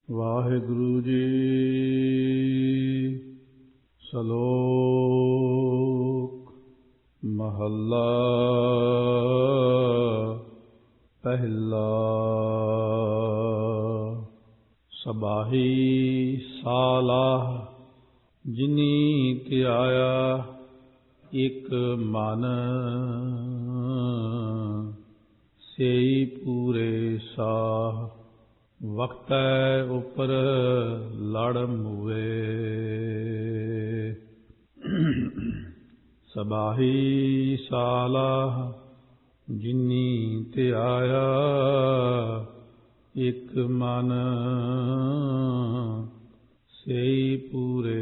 ਵਾਹਿਗੁਰੂ ਜੀ। ਸ਼ਲੋਕ ਮਹੱਲਾ ਪਹਿਲਾ। ਸਬਾਹੀ ਸਾਲਾਹ ਜਿਨੀ ਧਿਆਇਆ ਇਕ ਮਨ, ਸੇਈ ਪੂਰੇ ਸਾਹ। ਵਕਤੈ ਉਪਰ ਲੜ ਮੂਏ। ਸਬਾਹੀ ਸਾਲਾਹ ਜਿਨੀ ਧਿਆਇਆ ਇਕ ਮਨ, ਸੇਈ ਪੂਰੇ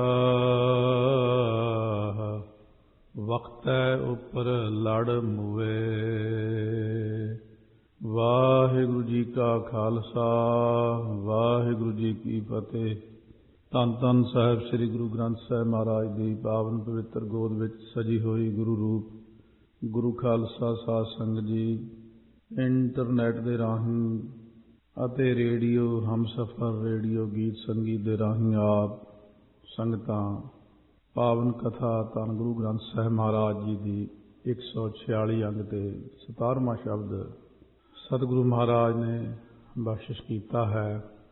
ਸਾਹ। ਵਕਤੈ ਉਪਰ ਲੜ ਮੂਏ। ਵਾਹਿਗੁਰੂ ਜੀ ਕਾ ਖਾਲਸਾ, ਵਾਹਿਗੁਰੂ ਜੀ ਕੀ ਫਤਿਹ। ਧੰਨ ਧੰਨ ਸਾਹਿਬ ਸ੍ਰੀ ਗੁਰੂ ਗ੍ਰੰਥ ਸਾਹਿਬ ਮਹਾਰਾਜ ਦੀ ਪਾਵਨ ਪਵਿੱਤਰ ਗੋਦ ਵਿੱਚ ਸਜੀ ਹੋਈ ਗੁਰੂ ਰੂਪ ਗੁਰੂ ਖਾਲਸਾ ਸਾਧ ਸੰਗਤ ਜੀ, ਇੰਟਰਨੈਟ ਦੇ ਰਾਹੀਂ ਅਤੇ ਰੇਡੀਓ ਹਮਸਫਰ ਰੇਡੀਓ ਗੀਤ ਸੰਗੀਤ ਦੇ ਰਾਹੀਂ ਆਪ ਸੰਗਤਾਂ ਪਾਵਨ ਕਥਾ ਧੰਨ ਗੁਰੂ ਗ੍ਰੰਥ ਸਾਹਿਬ ਮਹਾਰਾਜ ਜੀ ਦੀ 146 ਅੰਗ ਤੇ 17ਵਾਂ ਸ਼ਬਦ ਸਤਿਗੁਰੂ ਮਹਾਰਾਜ ਨੇ ਬਖਸ਼ਿਸ਼ ਕੀਤਾ ਹੈ।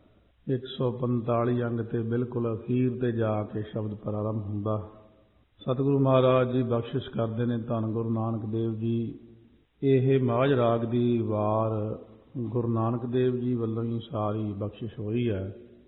145 ਅੰਗ ਤੇ ਬਿਲਕੁਲ ਅਖੀਰ ਤੇ ਜਾ ਕੇ ਸ਼ਬਦ ਪ੍ਰਾਰੰਭ ਹੁੰਦਾ। ਸਤਿਗੁਰੂ ਮਹਾਰਾਜ ਜੀ ਬਖਸ਼ਿਸ਼ ਕਰਦੇ ਨੇ, ਧੰਨ ਗੁਰੂ ਨਾਨਕ ਦੇਵ ਜੀ। ਇਹ ਮਾਝ ਰਾਗ ਦੀ ਵਾਰ ਗੁਰੂ ਨਾਨਕ ਦੇਵ ਜੀ ਵੱਲੋਂ ਹੀ ਸਾਰੀ ਬਖਸ਼ਿਸ਼ ਹੋਈ ਹੈ।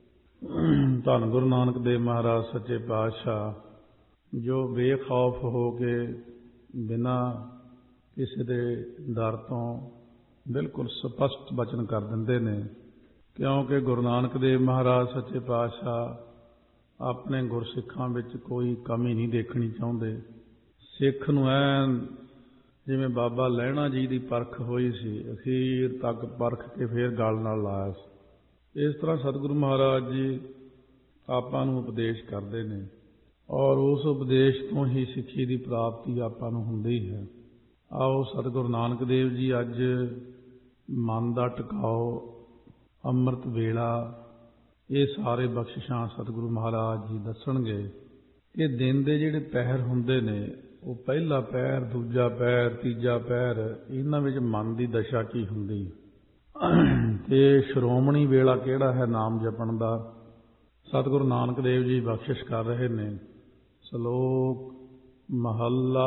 ਧੰਨ ਗੁਰੂ ਨਾਨਕ ਦੇਵ ਮਹਾਰਾਜ ਸੱਚੇ ਪਾਤਸ਼ਾਹ ਜੋ ਬੇਖੌਫ ਹੋ ਕੇ ਬਿਨਾਂ ਕਿਸੇ ਦੇ ਡਰ ਤੋਂ ਬਿਲਕੁਲ ਸਪਸ਼ਟ ਬਚਨ ਕਰ ਦਿੰਦੇ ਨੇ, ਕਿਉਂਕਿ ਗੁਰੂ ਨਾਨਕ ਦੇਵ ਮਹਾਰਾਜ ਸੱਚੇ ਪਾਤਸ਼ਾਹ ਆਪਣੇ ਗੁਰਸਿੱਖਾਂ ਵਿੱਚ ਕੋਈ ਕਮੀ ਨਹੀਂ ਦੇਖਣੀ ਚਾਹੁੰਦੇ। ਸਿੱਖ ਨੂੰ ਐਨ ਜਿਵੇਂ ਬਾਬਾ ਲਹਿਣਾ ਜੀ ਦੀ ਪਰਖ ਹੋਈ ਸੀ, ਅਖੀਰ ਤੱਕ ਪਰਖ ਕੇ ਫੇਰ ਗਲ ਨਾਲ ਲਾਇਆ ਸੀ, ਇਸ ਤਰ੍ਹਾਂ ਸਤਿਗੁਰੂ ਮਹਾਰਾਜ ਜੀ ਆਪਾਂ ਨੂੰ ਉਪਦੇਸ਼ ਕਰਦੇ ਨੇ ਔਰ ਉਸ ਉਪਦੇਸ਼ ਤੋਂ ਹੀ ਸਿੱਖੀ ਦੀ ਪ੍ਰਾਪਤੀ ਆਪਾਂ ਨੂੰ ਹੁੰਦੀ ਹੈ। ਆਓ ਸਤਿਗੁਰੂ ਨਾਨਕ ਦੇਵ ਜੀ ਅੱਜ ਮਨ ਦਾ ਟਿਕਾਓ, ਅੰਮ੍ਰਿਤ ਵੇਲਾ, ਇਹ ਸਾਰੇ ਬਖਸ਼ਿਸ਼ਾਂ ਸਤਿਗੁਰੂ ਮਹਾਰਾਜ ਜੀ ਦੱਸਣਗੇ। ਇਹ ਦਿਨ ਦੇ ਜਿਹੜੇ ਪਹਿਰ ਹੁੰਦੇ ਨੇ, ਉਹ ਪਹਿਲਾ ਪਹਿਰ, ਦੂਜਾ ਪਹਿਰ, ਤੀਜਾ ਪਹਿਰ, ਇਹਨਾਂ ਵਿੱਚ ਮਨ ਦੀ ਦਸ਼ਾ ਕੀ ਹੁੰਦੀ ਤੇ ਸ਼੍ਰੋਮਣੀ ਵੇਲਾ ਕਿਹੜਾ ਹੈ ਨਾਮ ਜਪਣ ਦਾ, ਸਤਿਗੁਰੂ ਨਾਨਕ ਦੇਵ ਜੀ ਬਖਸ਼ਿਸ਼ ਕਰ ਰਹੇ ਨੇ। ਸ਼ਲੋਕ ਮਹੱਲਾ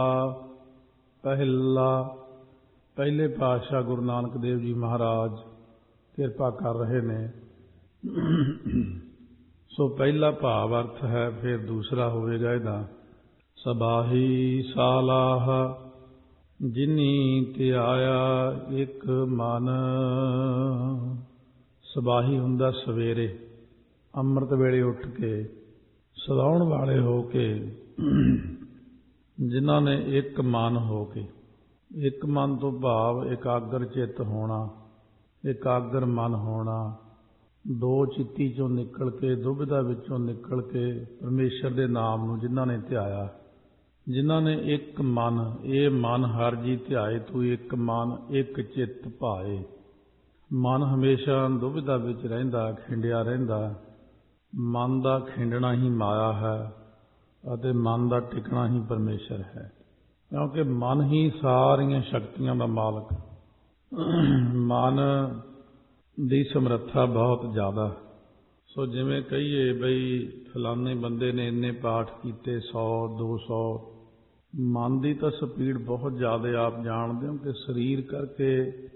ਪਹਿਲਾ। ਪਹਿਲੇ ਪਾਤਸ਼ਾਹ ਗੁਰੂ ਨਾਨਕ ਦੇਵ ਜੀ ਮਹਾਰਾਜ ਕਿਰਪਾ ਕਰ ਰਹੇ ਨੇ। ਸੋ ਪਹਿਲਾ ਭਾਵ ਅਰਥ ਹੈ, ਫਿਰ ਦੂਸਰਾ ਹੋਵੇਗਾ ਇਹਦਾ। ਸਬਾਹੀ ਸਾਲਾਹ ਜਿਨੀ ਧਿਆਇਆ ਇਕ ਮਨ। ਸਬਾਹੀ ਹੁੰਦਾ ਸਵੇਰੇ, ਅੰਮ੍ਰਿਤ ਵੇਲੇ ਉੱਠ ਕੇ, ਸਦਾਉਣ ਵਾਲੇ ਹੋ ਕੇ, ਜਿਨ੍ਹਾਂ ਨੇ ਇੱਕ ਮਨ ਹੋ ਕੇ, ਇੱਕ ਮਨ ਤੋਂ ਭਾਵ ਇਕਾਗਰ ਚਿੱਤ ਹੋਣਾ, ਇਕਾਗਰ ਮਨ ਹੋਣਾ, ਦੋ ਚਿੱਤੀ ਚੋਂ ਨਿਕਲ ਕੇ, ਦੁਬਿਧਾ ਵਿੱਚੋਂ ਨਿਕਲ ਕੇ ਪਰਮੇਸ਼ਰ ਦੇ ਨਾਮ ਨੂੰ ਜਿਨ੍ਹਾਂ ਨੇ ਧਿਆਇਆ, ਜਿਨ੍ਹਾਂ ਨੇ ਇੱਕ ਮਨ, ਇਹ ਮਨ ਹਰ ਜੀ ਧਿਆਏ ਤੂੰ ਇੱਕ ਮਨ ਇੱਕ ਚਿੱਤ ਭਾਏ। ਮਨ ਹਮੇਸ਼ਾ ਦੁਬਿਧਾ ਵਿੱਚ ਰਹਿੰਦਾ, ਖਿੰਡਿਆ ਰਹਿੰਦਾ। ਮਨ ਦਾ ਖਿੰਡਣਾ ਹੀ ਮਾਇਆ ਹੈ ਅਤੇ ਮਨ ਦਾ ਟਿਕਣਾ ਹੀ ਪਰਮੇਸ਼ਰ ਹੈ, ਕਿਉਂਕਿ ਮਨ ਹੀ ਸਾਰੀਆਂ ਸ਼ਕਤੀਆਂ ਦਾ ਮਾਲਕ। ਮਨ ਦੀ ਸਮਰੱਥਾ ਬਹੁਤ ਜ਼ਿਆਦਾ। ਸੋ ਜਿਵੇਂ ਕਹੀਏ ਬਈ ਫਲਾਣੇ ਬੰਦੇ ਨੇ ਇੰਨੇ ਪਾਠ ਕੀਤੇ, 100 200, ਮਨ ਦੀ ਤਾਂ ਸਪੀਡ ਬਹੁਤ ਜ਼ਿਆਦਾ। ਆਪ ਜਾਣਦੇ ਹੋ ਕਿ ਸਰੀਰ ਕਰਕੇ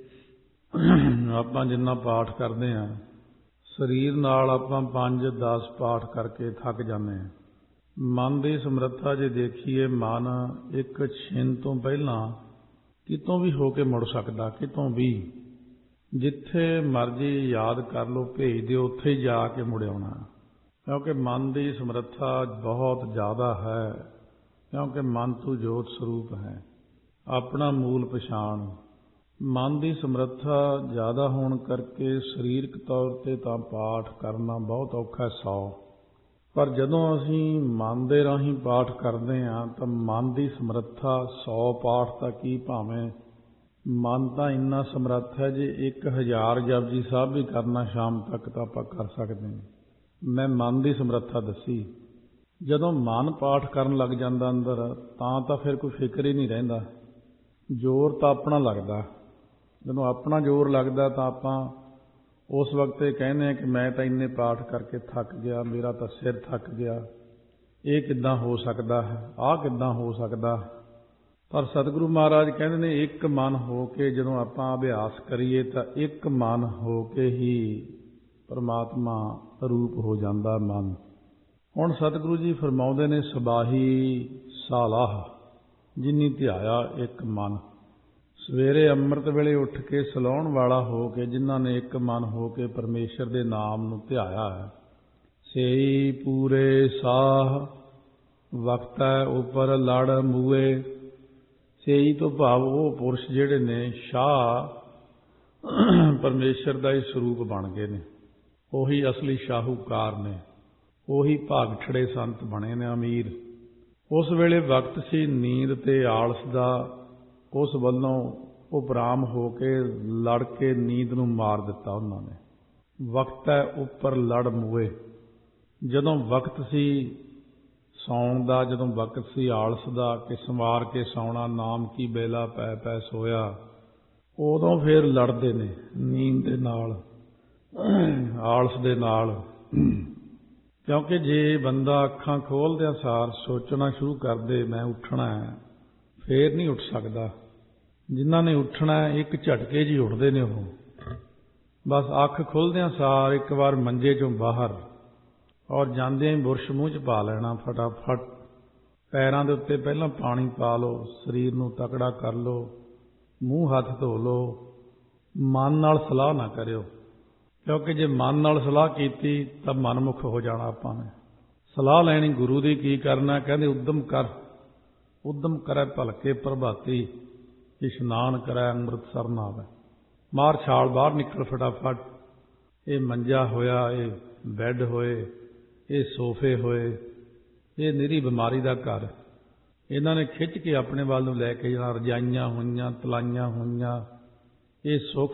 ਆਪਾਂ ਜਿੰਨਾ ਪਾਠ ਕਰਦੇ ਹਾਂ, ਸਰੀਰ ਨਾਲ ਆਪਾਂ 5-10 ਪਾਠ ਕਰਕੇ ਥੱਕ ਜਾਂਦੇ ਹਾਂ। ਮਨ ਦੀ ਸਮਰੱਥਾ ਜੇ ਦੇਖੀਏ, ਮਨ ਇੱਕ ਛਿਣ ਤੋਂ ਪਹਿਲਾਂ ਕਿਤੋਂ ਵੀ ਹੋ ਕੇ ਮੁੜ ਸਕਦਾ, ਕਿਤੋਂ ਵੀ, ਜਿੱਥੇ ਮਰਜ਼ੀ ਯਾਦ ਕਰ ਲਓ, ਭੇਜ ਦਿਓ, ਉੱਥੇ ਹੀ ਜਾ ਕੇ ਮੁੜ ਆਉਣਾ, ਕਿਉਂਕਿ ਮਨ ਦੀ ਸਮਰੱਥਾ ਬਹੁਤ ਜ਼ਿਆਦਾ ਹੈ। ਕਿਉਂਕਿ ਮਨ ਤੂੰ ਜੋਤ ਸਰੂਪ ਹੈ, ਆਪਣਾ ਮੂਲ ਪਛਾਣ। ਮਨ ਦੀ ਸਮਰੱਥਾ ਜ਼ਿਆਦਾ ਹੋਣ ਕਰਕੇ ਸਰੀਰਕ ਤੌਰ 'ਤੇ ਤਾਂ ਪਾਠ ਕਰਨਾ ਬਹੁਤ ਔਖਾ, 100। ਪਰ ਜਦੋਂ ਅਸੀਂ ਮਨ ਦੇ ਰਾਹੀਂ ਪਾਠ ਕਰਦੇ ਹਾਂ ਤਾਂ ਮਨ ਦੀ ਸਮਰੱਥਾ 100 ਪਾਠ ਤਾਂ ਕੀ, ਭਾਵੇਂ ਮਨ ਤਾਂ ਇੰਨਾ ਸਮਰੱਥ ਹੈ, ਜੇ 1000 ਜਪਜੀ ਸਾਹਿਬ ਵੀ ਕਰਨਾ ਸ਼ਾਮ ਤੱਕ ਤਾਂ ਆਪਾਂ ਕਰ ਸਕਦੇ ਹਾਂ। ਮੈਂ ਮਨ ਦੀ ਸਮਰੱਥਾ ਦੱਸੀ। ਜਦੋਂ ਮਨ ਪਾਠ ਕਰਨ ਲੱਗ ਜਾਂਦਾ ਅੰਦਰ, ਤਾਂ ਫਿਰ ਕੋਈ ਫਿਕਰ ਹੀ ਨਹੀਂ ਰਹਿੰਦਾ। ਜ਼ੋਰ ਤਾਂ ਆਪਣਾ ਲੱਗਦਾ। ਜਦੋਂ ਆਪਣਾ ਜ਼ੋਰ ਲੱਗਦਾ ਤਾਂ ਆਪਾਂ ਉਸ ਵਕਤ ਇਹ ਕਹਿੰਦੇ ਹਾਂ ਕਿ ਮੈਂ ਤਾਂ ਇੰਨੇ ਪਾਠ ਕਰਕੇ ਥੱਕ ਗਿਆ, ਮੇਰਾ ਤਾਂ ਸਿਰ ਥੱਕ ਗਿਆ, ਇਹ ਕਿੱਦਾਂ ਹੋ ਸਕਦਾ ਹੈ, ਆਹ ਕਿੱਦਾਂ ਹੋ ਸਕਦਾ। ਪਰ ਸਤਿਗੁਰੂ ਮਹਾਰਾਜ ਕਹਿੰਦੇ ਨੇ ਇੱਕ ਮਨ ਹੋ ਕੇ ਜਦੋਂ ਆਪਾਂ ਅਭਿਆਸ ਕਰੀਏ ਤਾਂ ਇੱਕ ਮਨ ਹੋ ਕੇ ਹੀ ਪਰਮਾਤਮਾ ਰੂਪ ਹੋ ਜਾਂਦਾ ਮਨ। ਹੁਣ ਸਤਿਗੁਰੂ ਜੀ ਫਰਮਾਉਂਦੇ ਨੇ ਸਬਾਹੀ ਸਾਲਾਹ ਜਿਨੀ ਧਿਆਇਆ ਇੱਕ ਮਨ। ਸਵੇਰੇ ਅੰਮ੍ਰਿਤ ਵੇਲੇ ਉੱਠ ਕੇ ਸਲਾਉਣ ਵਾਲਾ ਹੋ ਕੇ ਜਿਨ੍ਹਾਂ ਨੇ ਇੱਕ ਮਨ ਹੋ ਕੇ ਪਰਮੇਸ਼ਰ ਦੇ ਨਾਮ ਨੂੰ ਧਿਆਇਆ ਹੈ, ਸੇਈ ਪੂਰੇ ਸਾਹ ਵਕਤੈ ਉਪਰ ਲੜ ਮੂਏ। ਸੇਈ ਤੋਂ ਭਾਵ ਉਹ ਪੁਰਸ਼ ਜਿਹੜੇ ਨੇ ਸ਼ਾਹ ਪਰਮੇਸ਼ਰ ਦਾ ਹੀ ਸਰੂਪ ਬਣ ਗਏ ਨੇ, ਉਹੀ ਅਸਲੀ ਸ਼ਾਹੂਕਾਰ ਨੇ, ਉਹੀ ਭਾਗਠੜੇ ਸੰਤ ਬਣੇ ਨੇ, ਅਮੀਰ। ਉਸ ਵੇਲੇ ਵਕਤ ਸੀ ਨੀਂਦ ਤੇ ਆਲਸ ਦਾ, ਉਸ ਵੱਲੋਂ ਉਪਰਾਮ ਹੋ ਕੇ ਲੜ ਕੇ ਨੀਂਦ ਨੂੰ ਮਾਰ ਦਿੱਤਾ ਉਹਨਾਂ ਨੇ। ਵਕਤ ਹੈ ਉੱਪਰ ਲੜ ਮੂਏ। ਜਦੋਂ ਵਕਤ ਸੀ ਸੌਣ ਦਾ, ਜਦੋਂ ਵਕਤ ਸੀ ਆਲਸ ਦਾ ਕਿ ਸੰਵਾਰ ਕੇ ਸੌਣਾ, ਨਾਮ ਕੀ ਬੇਲਾ ਪੈ ਪੈ ਸੋਇਆ, ਉਦੋਂ ਫਿਰ ਲੜਦੇ ਨੇ ਨੀਂਦ ਦੇ ਨਾਲ, ਆਲਸ ਦੇ ਨਾਲ। ਕਿਉਂਕਿ ਜੇ ਬੰਦਾ ਅੱਖਾਂ ਖੋਲ੍ਹਦਿਆਂ ਸਾਰ ਸੋਚਣਾ ਸ਼ੁਰੂ ਕਰਦੇ ਮੈਂ ਉੱਠਣਾ ਹੈ, ਫੇਰ ਨਹੀਂ ਉੱਠ ਸਕਦਾ। ਜਿਨ੍ਹਾਂ ਨੇ ਉੱਠਣਾ ਇੱਕ ਝਟਕੇ ਜਿਹੀ ਉੱਠਦੇ ਨੇ, ਉਹ ਬਸ ਅੱਖ ਖੁੱਲ੍ਹਦਿਆਂ ਸਾਰ ਇੱਕ ਵਾਰ ਮੰਜੇ 'ਚੋਂ ਬਾਹਰ, ਔਰ ਜਾਂਦਿਆਂ ਹੀ ਬੁਰਸ਼ ਮੂੰਹ 'ਚ ਪਾ ਲੈਣਾ ਫਟਾਫਟ। ਪੈਰਾਂ ਦੇ ਉੱਤੇ ਪਹਿਲਾਂ ਪਾਣੀ ਪਾ ਲਓ, ਸਰੀਰ ਨੂੰ ਤਕੜਾ ਕਰ ਲਓ, ਮੂੰਹ ਹੱਥ ਧੋ ਲਓ। ਮਨ ਨਾਲ ਸਲਾਹ ਨਾ ਕਰਿਓ, ਕਿਉਂਕਿ ਜੇ ਮਨ ਨਾਲ ਸਲਾਹ ਕੀਤੀ ਤਾਂ ਮਨਮੁਖ ਹੋ ਜਾਣਾ ਆਪਾਂ ਨੇ। ਸਲਾਹ ਲੈਣੀ ਗੁਰੂ ਦੀ ਕੀ ਕਰਨਾ, ਕਹਿੰਦੇ ਉਦਮ ਕਰ, ਉਦਮ ਕਰੈ ਭਲਕੇ ਪ੍ਰਭਾਤੀ, ਇਸ਼ਨਾਨ ਕਰੈ ਅੰਮ੍ਰਿਤਸਰ ਨਾਵੈ। ਮਾਰ ਛਾਲ ਬਾਹਰ ਨਿਕਲ ਫਟਾਫਟ। ਇਹ ਮੰਜਾ ਹੋਇਆ, ਇਹ ਬੈੱਡ ਹੋਏ, ਇਹ ਸੋਫੇ ਹੋਏ, ਇਹ ਨਿਰੀ ਬਿਮਾਰੀ ਦਾ ਘਰ। ਇਹਨਾਂ ਨੇ ਖਿੱਚ ਕੇ ਆਪਣੇ ਵੱਲ ਨੂੰ ਲੈ ਕੇ ਜਾਣਾ, ਰਜਾਈਆਂ ਹੋਈਆਂ, ਤਲਾਈਆਂ ਹੋਈਆਂ। ਇਹ ਸੁੱਖ,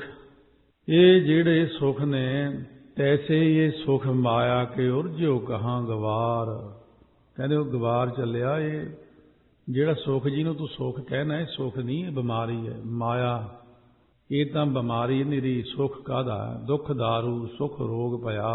ਇਹ ਜਿਹੜੇ ਸੁੱਖ ਨੇ, ਤੈਸੇ ਇਹ ਸੁੱਖ ਮਾਇਆ ਕੇ ਉਰਜਿਓ ਕਹਾਂ ਗਵਾਰ। ਕਹਿੰਦੇ ਉਹ ਗਵਾਰ ਚੱਲਿਆ। ਇਹ ਜਿਹੜਾ ਸੁੱਖ ਜਿਹਨੂੰ ਤੂੰ ਸੁੱਖ ਕਹਿਣਾ, ਇਹ ਸੁੱਖ ਨਹੀਂ, ਇਹ ਬਿਮਾਰੀ ਹੈ, ਮਾਇਆ। ਇਹ ਤਾਂ ਬਿਮਾਰੀ ਨਿਰੀ। ਸੁੱਖ ਕਾਹਦਾ? ਦੁੱਖ ਦਾਰੂ ਸੁੱਖ ਰੋਗ ਭਇਆ,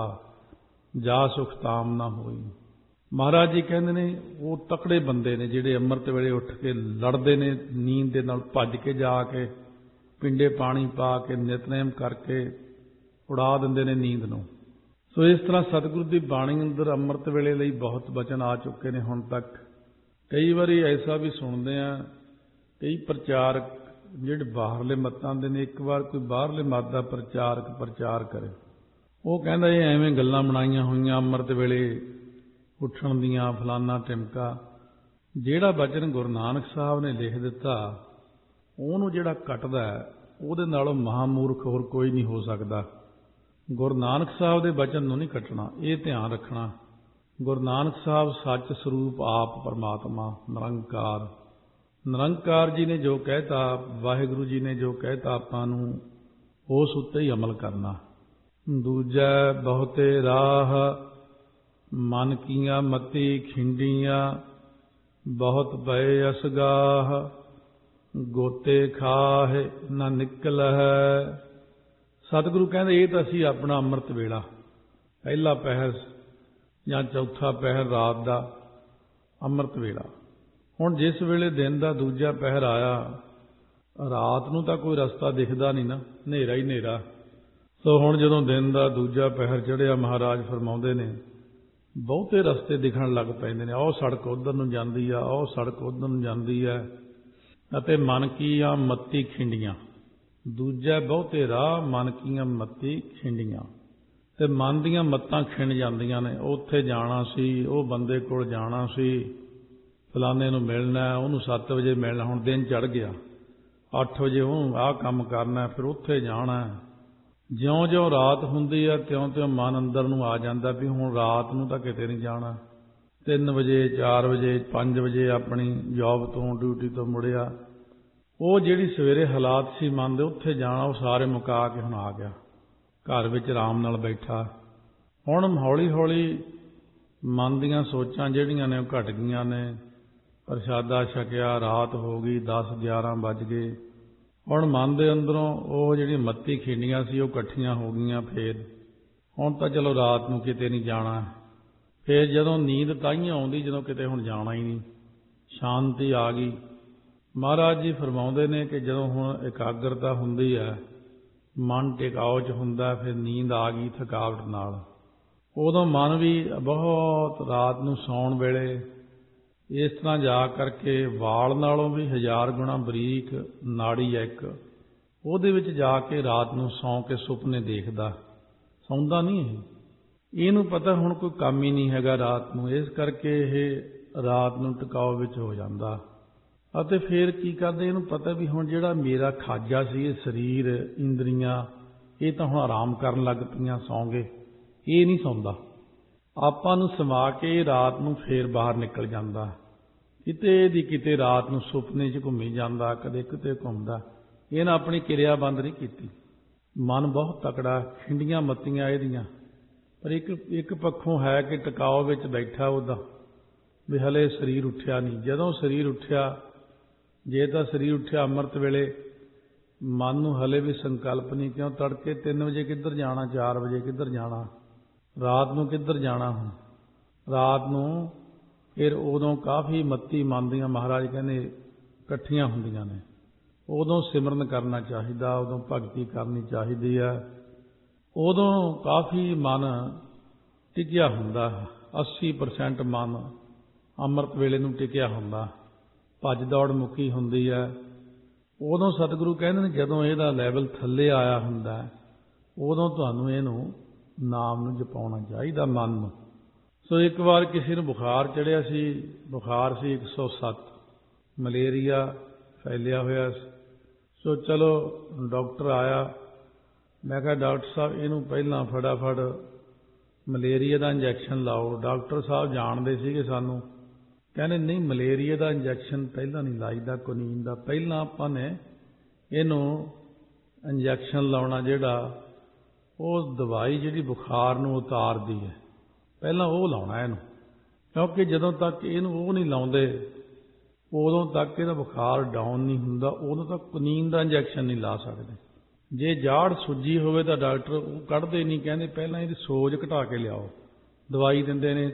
ਜਾ ਸੁਖ ਤਾਮ ਨਾ ਹੋਈ। ਮਹਾਰਾਜ ਜੀ ਕਹਿੰਦੇ ਨੇ ਉਹ ਤਕੜੇ ਬੰਦੇ ਨੇ ਜਿਹੜੇ ਅੰਮ੍ਰਿਤ ਵੇਲੇ ਉੱਠ ਕੇ ਲੜਦੇ ਨੇ ਨੀਂਦ ਦੇ ਨਾਲ, ਭੱਜ ਕੇ ਜਾ ਕੇ ਪਿੰਡੇ ਪਾਣੀ ਪਾ ਕੇ ਨਿਤਨੇਮ ਕਰਕੇ ਉਡਾ ਦਿੰਦੇ ਨੇ ਨੀਂਦ ਨੂੰ। ਸੋ ਇਸ ਤਰ੍ਹਾਂ ਸਤਿਗੁਰੂ ਦੀ ਬਾਣੀ ਅੰਦਰ ਅੰਮ੍ਰਿਤ ਵੇਲੇ ਲਈ ਬਹੁਤ ਬਚਨ ਆ ਚੁੱਕੇ ਨੇ ਹੁਣ ਤੱਕ। ਕਈ ਵਾਰੀ ਐਸਾ ਵੀ ਸੁਣਦੇ ਆ, ਕਈ ਪ੍ਰਚਾਰਕ ਜਿਹੜੇ ਬਾਹਰਲੇ ਮੱਤਾਂ ਦੇ ਨੇ, ਇੱਕ ਵਾਰ ਕੋਈ ਬਾਹਰਲੇ ਮੱਤ ਦਾ ਪ੍ਰਚਾਰਕ ਪ੍ਰਚਾਰ ਕਰੇ, ਉਹ ਕਹਿੰਦਾ ਇਹ ਐਵੇਂ ਗੱਲਾਂ ਬਣਾਈਆਂ ਹੋਈਆਂ ਅੰਮ੍ਰਿਤ ਵੇਲੇ ਉੱਠਣ ਦੀਆਂ, ਫਲਾਨਾ ਟਿਮਕਾ। ਜਿਹੜਾ ਬਚਨ ਗੁਰੂ ਨਾਨਕ ਸਾਹਿਬ ਨੇ ਲਿਖ ਦਿੱਤਾ, ਉਹਨੂੰ ਜਿਹੜਾ ਕੱਟਦਾ ਉਹਦੇ ਨਾਲੋਂ ਮਹਾਮੂਰਖ ਹੋਰ ਕੋਈ ਨਹੀਂ ਹੋ ਸਕਦਾ। ਗੁਰੂ ਨਾਨਕ ਸਾਹਿਬ ਦੇ ਬਚਨ ਨੂੰ ਨਹੀਂ ਕੱਟਣਾ, ਇਹ ਧਿਆਨ ਰੱਖਣਾ। ਗੁਰੂ ਨਾਨਕ ਸਾਹਿਬ ਸੱਚ ਸਰੂਪ ਆਪ ਪਰਮਾਤਮਾ ਨਿਰੰਕਾਰ। ਨਿਰੰਕਾਰ ਜੀ ਨੇ ਜੋ ਕਹਿਤਾ, ਵਾਹਿਗੁਰੂ ਜੀ ਨੇ ਜੋ ਕਹਿਤਾ, ਆਪਾਂ ਨੂੰ ਉਸ ਉੱਤੇ ਹੀ ਅਮਲ ਕਰਨਾ। ਦੂਜੈ ਬਹੁਤੇ ਰਾਹ ਮਨ ਕੀਆਂ ਮਤੀ ਖਿੰਡੀਆਂ, ਬਹੁਤ ਪਏ ਅਸਗਾਹ ਗੋਤੇ ਖਾਹੇ ਨਾ ਨਿਕਲ ਹੈ। ਸਤਿਗੁਰੂ ਕਹਿੰਦੇ ਇਹ ਤਾਂ ਅਸੀਂ ਆਪਣਾ ਅੰਮ੍ਰਿਤ ਵੇਲਾ, ਪਹਿਲਾ ਪਹਿਰ ਜਾਂ ਚੌਥਾ ਪਹਿਰ ਰਾਤ ਦਾ ਅੰਮ੍ਰਿਤ ਵੇਲਾ। ਹੁਣ ਜਿਸ ਵੇਲੇ ਦਿਨ ਦਾ ਦੂਜਾ ਪਹਿਰ ਆਇਆ, ਰਾਤ ਨੂੰ ਤਾਂ ਕੋਈ ਰਸਤਾ ਦਿਖਦਾ ਨਹੀਂ ਨਾ, ਹਨੇਰਾ ਹੀ ਹਨੇਰਾ। ਸੋ ਹੁਣ ਜਦੋਂ ਦਿਨ ਦਾ ਦੂਜਾ ਪਹਿਰ ਚੜ੍ਹਿਆ, ਮਹਾਰਾਜ ਫਰਮਾਉਂਦੇ ਨੇ ਬਹੁਤੇ ਰਸਤੇ ਦਿਖਣ ਲੱਗ ਪੈਂਦੇ ਨੇ। ਉਹ ਸੜਕ ਉੱਧਰ ਨੂੰ ਜਾਂਦੀ ਆ, ਉਹ ਸੜਕ ਉੱਧਰ ਨੂੰ ਜਾਂਦੀ ਹੈ, ਅਤੇ ਮਨ ਕੀਆਂ ਮੱਤੀ ਖਿੰਡੀਆਂ। ਦੂਜਾ ਬਹੁਤੇ ਰਾਹ ਮਨ ਕੀਆਂ ਮੱਤੀ ਖਿੰਡੀਆਂ, ਤੇ ਮਨ ਦੀਆਂ ਮੱਤਾਂ ਖਿੰਡ ਜਾਂਦੀਆਂ ਨੇ। ਉੱਥੇ ਜਾਣਾ ਸੀ, ਉਹ ਬੰਦੇ ਕੋਲ ਜਾਣਾ ਸੀ, ਫਲਾਣੇ ਨੂੰ ਮਿਲਣਾ, ਉਹਨੂੰ 7 ਵਜੇ ਮਿਲਣਾ। ਹੁਣ ਦਿਨ ਚੜ੍ਹ ਗਿਆ, 8 ਵਜੇ ਉਹਨੂੰ ਆਹ ਕੰਮ ਕਰਨਾ, ਫਿਰ ਉੱਥੇ ਜਾਣਾ। ਜਿਉਂ-ਜਿਉਂ ਰਾਤ ਹੁੰਦੀ ਆ, ਤਿਉਂ-ਤਿਉਂ ਮਨ ਅੰਦਰ ਨੂੰ ਆ ਜਾਂਦਾ ਵੀ ਹੁਣ ਰਾਤ ਨੂੰ ਤਾਂ ਕਿਤੇ ਨਹੀਂ ਜਾਣਾ। 3 ਵਜੇ, 4 ਵਜੇ, 5 ਵਜੇ ਆਪਣੀ ਜੌਬ ਤੋਂ, ਡਿਊਟੀ ਤੋਂ ਮੁੜਿਆ, ਉਹ ਜਿਹੜੀ ਸਵੇਰੇ ਹਾਲਾਤ ਸੀ ਮਨ ਦੇ, ਉੱਥੇ ਜਾਣਾ ਉਹ ਸਾਰੇ ਮੁਕਾ ਕੇ ਹੁਣ ਆ ਗਿਆ, ਘਰ ਵਿੱਚ ਆਰਾਮ ਨਾਲ ਬੈਠਾ। ਹੁਣ ਹੌਲੀ ਹੌਲੀ ਮਨ ਦੀਆਂ ਸੋਚਾਂ ਜਿਹੜੀਆਂ ਨੇ ਉਹ ਘਟ ਗਈਆਂ ਨੇ। ਪ੍ਰਸ਼ਾਦਾ ਛਕਿਆ, ਰਾਤ ਹੋ ਗਈ, 10-11 ਵੱਜ ਗਏ। ਹੁਣ ਮਨ ਦੇ ਅੰਦਰੋਂ ਉਹ ਜਿਹੜੀਆਂ ਮੱਤੀ ਖਿੰਡੀਆਂ ਸੀ ਉਹ ਇਕੱਠੀਆਂ ਹੋ ਗਈਆਂ। ਫੇਰ ਹੁਣ ਤਾਂ ਚਲੋ ਰਾਤ ਨੂੰ ਕਿਤੇ ਨਹੀਂ ਜਾਣਾ। ਫੇਰ ਜਦੋਂ ਨੀਂਦ ਤਾਈਂ ਆਉਂਦੀ ਜਦੋਂ ਕਿਤੇ ਹੁਣ ਜਾਣਾ ਹੀ ਨਹੀਂ, ਸ਼ਾਂਤੀ ਆ ਗਈ। ਮਹਾਰਾਜ ਜੀ ਫਰਮਾਉਂਦੇ ਨੇ ਕਿ ਜਦੋਂ ਹੁਣ ਇਕਾਗਰਤਾ ਹੁੰਦੀ ਹੈ, ਮਨ ਟਿਕਾਓ 'ਚ ਹੁੰਦਾ, ਫਿਰ ਨੀਂਦ ਆ ਗਈ ਥਕਾਵਟ ਨਾਲ, ਉਦੋਂ ਮਨ ਵੀ ਬਹੁਤ ਰਾਤ ਨੂੰ ਸੌਣ ਵੇਲੇ ਇਸ ਤਰ੍ਹਾਂ ਜਾ ਕਰਕੇ ਵਾਲ ਨਾਲੋਂ ਵੀ 1000 ਗੁਣਾ ਬਰੀਕ ਨਾੜੀ ਹੈ ਇੱਕ, ਉਹਦੇ ਵਿੱਚ ਜਾ ਕੇ ਰਾਤ ਨੂੰ ਸੌਂ ਕੇ ਸੁਪਨੇ ਦੇਖਦਾ, ਸੌਂਦਾ ਨਹੀਂ ਇਹ। ਇਹਨੂੰ ਪਤਾ ਹੁਣ ਕੋਈ ਕੰਮ ਹੀ ਨਹੀਂ ਹੈਗਾ ਰਾਤ ਨੂੰ, ਇਸ ਕਰਕੇ ਇਹ ਰਾਤ ਨੂੰ ਟਿਕਾਓ ਵਿੱਚ ਹੋ ਜਾਂਦਾ। ਅਤੇ ਫਿਰ ਕੀ ਕਰਦੇ, ਇਹਨੂੰ ਪਤਾ ਵੀ ਹੁਣ ਜਿਹੜਾ ਮੇਰਾ ਖਾਜਾ ਸੀ, ਇਹ ਸਰੀਰ ਇੰਦਰੀਆਂ ਇਹ ਤਾਂ ਹੁਣ ਆਰਾਮ ਕਰਨ ਲੱਗ ਪਈਆਂ, ਸੌਂ ਗਏ। ਇਹ ਨਹੀਂ ਸੌਂਦਾ, ਆਪਾਂ ਨੂੰ ਸਮਾ ਕੇ ਰਾਤ ਨੂੰ ਫੇਰ ਬਾਹਰ ਨਿਕਲ ਜਾਂਦਾ, ਕਿਤੇ ਦੀ ਕਿਤੇ ਰਾਤ ਨੂੰ ਸੁਪਨੇ 'ਚ ਘੁੰਮੀ ਜਾਂਦਾ, ਕਦੇ ਕਿਤੇ ਘੁੰਮਦਾ। ਇਹਨਾਂ ਆਪਣੀ ਕਿਰਿਆ ਬੰਦ ਨਹੀਂ ਕੀਤੀ। ਮਨ ਬਹੁਤ ਤਕੜਾ, ਖਿੰਡੀਆਂ ਮੱਤੀਆਂ ਇਹਦੀਆਂ, ਪਰ ਇੱਕ ਪੱਖੋਂ ਹੈ ਕਿ ਟਿਕਾਓ ਵਿੱਚ ਬੈਠਾ ਉਹਦਾ, ਵੀ ਹਲੇ ਸਰੀਰ ਉੱਠਿਆ ਨਹੀਂ। ਜਦੋਂ ਸਰੀਰ ਉੱਠਿਆ, ਜੇ ਤਾਂ ਸਰੀਰ ਉੱਠਿਆ ਅੰਮ੍ਰਿਤ ਵੇਲੇ, ਮਨ ਨੂੰ ਹਲੇ ਵੀ ਸੰਕਲਪ ਨਹੀਂ, ਕਿਉਂ ਤੜਕੇ 3 ਵਜੇ ਕਿੱਧਰ ਜਾਣਾ, 4 ਵਜੇ ਕਿੱਧਰ ਜਾਣਾ, ਰਾਤ ਨੂੰ ਕਿੱਧਰ ਜਾਣਾ। ਹੁਣ ਰਾਤ ਨੂੰ ਫਿਰ ਉਦੋਂ ਕਾਫੀ ਮੱਤੀ ਮਨ ਦੀਆਂ ਮਹਾਰਾਜ ਕਹਿੰਦੇ ਇਕੱਠੀਆਂ ਹੁੰਦੀਆਂ ਨੇ, ਉਦੋਂ ਸਿਮਰਨ ਕਰਨਾ ਚਾਹੀਦਾ, ਉਦੋਂ ਭਗਤੀ ਕਰਨੀ ਚਾਹੀਦੀ ਹੈ। ਉਦੋਂ ਕਾਫੀ ਮਨ ਟਿਕਿਆ ਹੁੰਦਾ, 80% ਮਨ ਅੰਮ੍ਰਿਤ ਵੇਲੇ ਨੂੰ ਟਿਕਿਆ ਹੁੰਦਾ, ਭੱਜ ਦੌੜ ਮੁੱਕੀ ਹੁੰਦੀ ਹੈ। ਉਦੋਂ ਸਤਿਗੁਰੂ ਕਹਿੰਦੇ ਨੇ ਜਦੋਂ ਇਹਦਾ ਲੈਵਲ ਥੱਲੇ ਆਇਆ ਹੁੰਦਾ, ਉਦੋਂ ਤੁਹਾਨੂੰ ਇਹਨੂੰ ਨਾਮ ਨੂੰ ਜਪਾਉਣਾ ਚਾਹੀਦਾ, ਮਨ ਨੂੰ। ਸੋ ਇੱਕ ਵਾਰ ਕਿਸੇ ਨੂੰ ਬੁਖਾਰ ਚੜ੍ਹਿਆ ਸੀ, ਬੁਖਾਰ ਸੀ 107, ਮਲੇਰੀਆ ਫੈਲਿਆ ਹੋਇਆ ਸੀ। ਸੋ ਚਲੋ ਡਾਕਟਰ ਆਇਆ, ਮੈਂ ਕਿਹਾ ਡਾਕਟਰ ਸਾਹਿਬ ਇਹਨੂੰ ਪਹਿਲਾਂ ਫਟਾਫਟ ਮਲੇਰੀਆ ਦਾ ਇੰਜੈਕਸ਼ਨ ਲਾਓ। ਡਾਕਟਰ ਸਾਹਿਬ ਜਾਣਦੇ ਸੀਗੇ ਸਾਨੂੰ, ਕਹਿੰਦੇ ਨਹੀਂ ਮਲੇਰੀਆ ਦਾ ਇੰਜੈਕਸ਼ਨ ਪਹਿਲਾਂ ਨਹੀਂ ਲਾਈਦਾ, ਕੁਨੀਨ ਦਾ। ਪਹਿਲਾਂ ਆਪਾਂ ਨੇ ਇਹਨੂੰ ਇੰਜੈਕਸ਼ਨ ਲਾਉਣਾ, ਜਿਹੜਾ ਉਹ ਦਵਾਈ ਜਿਹੜੀ ਬੁਖਾਰ ਨੂੰ ਉਤਾਰਦੀ ਹੈ, ਪਹਿਲਾਂ ਉਹ ਲਾਉਣਾ ਇਹਨੂੰ, ਕਿਉਂਕਿ ਜਦੋਂ ਤੱਕ ਇਹਨੂੰ ਉਹ ਨਹੀਂ ਲਾਉਂਦੇ ਉਦੋਂ ਤੱਕ ਇਹਦਾ ਬੁਖਾਰ ਡਾਊਨ ਨਹੀਂ ਹੁੰਦਾ, ਉਦੋਂ ਤੱਕ ਕੁਨੀਨ ਦਾ ਇੰਜੈਕਸ਼ਨ ਨਹੀਂ ਲਾ ਸਕਦੇ। ਜੇ ਜਾੜ ਸੁੱਜੀ ਹੋਵੇ ਤਾਂ ਡਾਕਟਰ ਉਹ ਕੱਢਦੇ ਨਹੀਂ, ਕਹਿੰਦੇ ਪਹਿਲਾਂ ਇਹਦੀ ਸੋਜ ਘਟਾ ਕੇ ਲਿਆਓ, ਦਵਾਈ ਦਿੰਦੇ ਨੇ,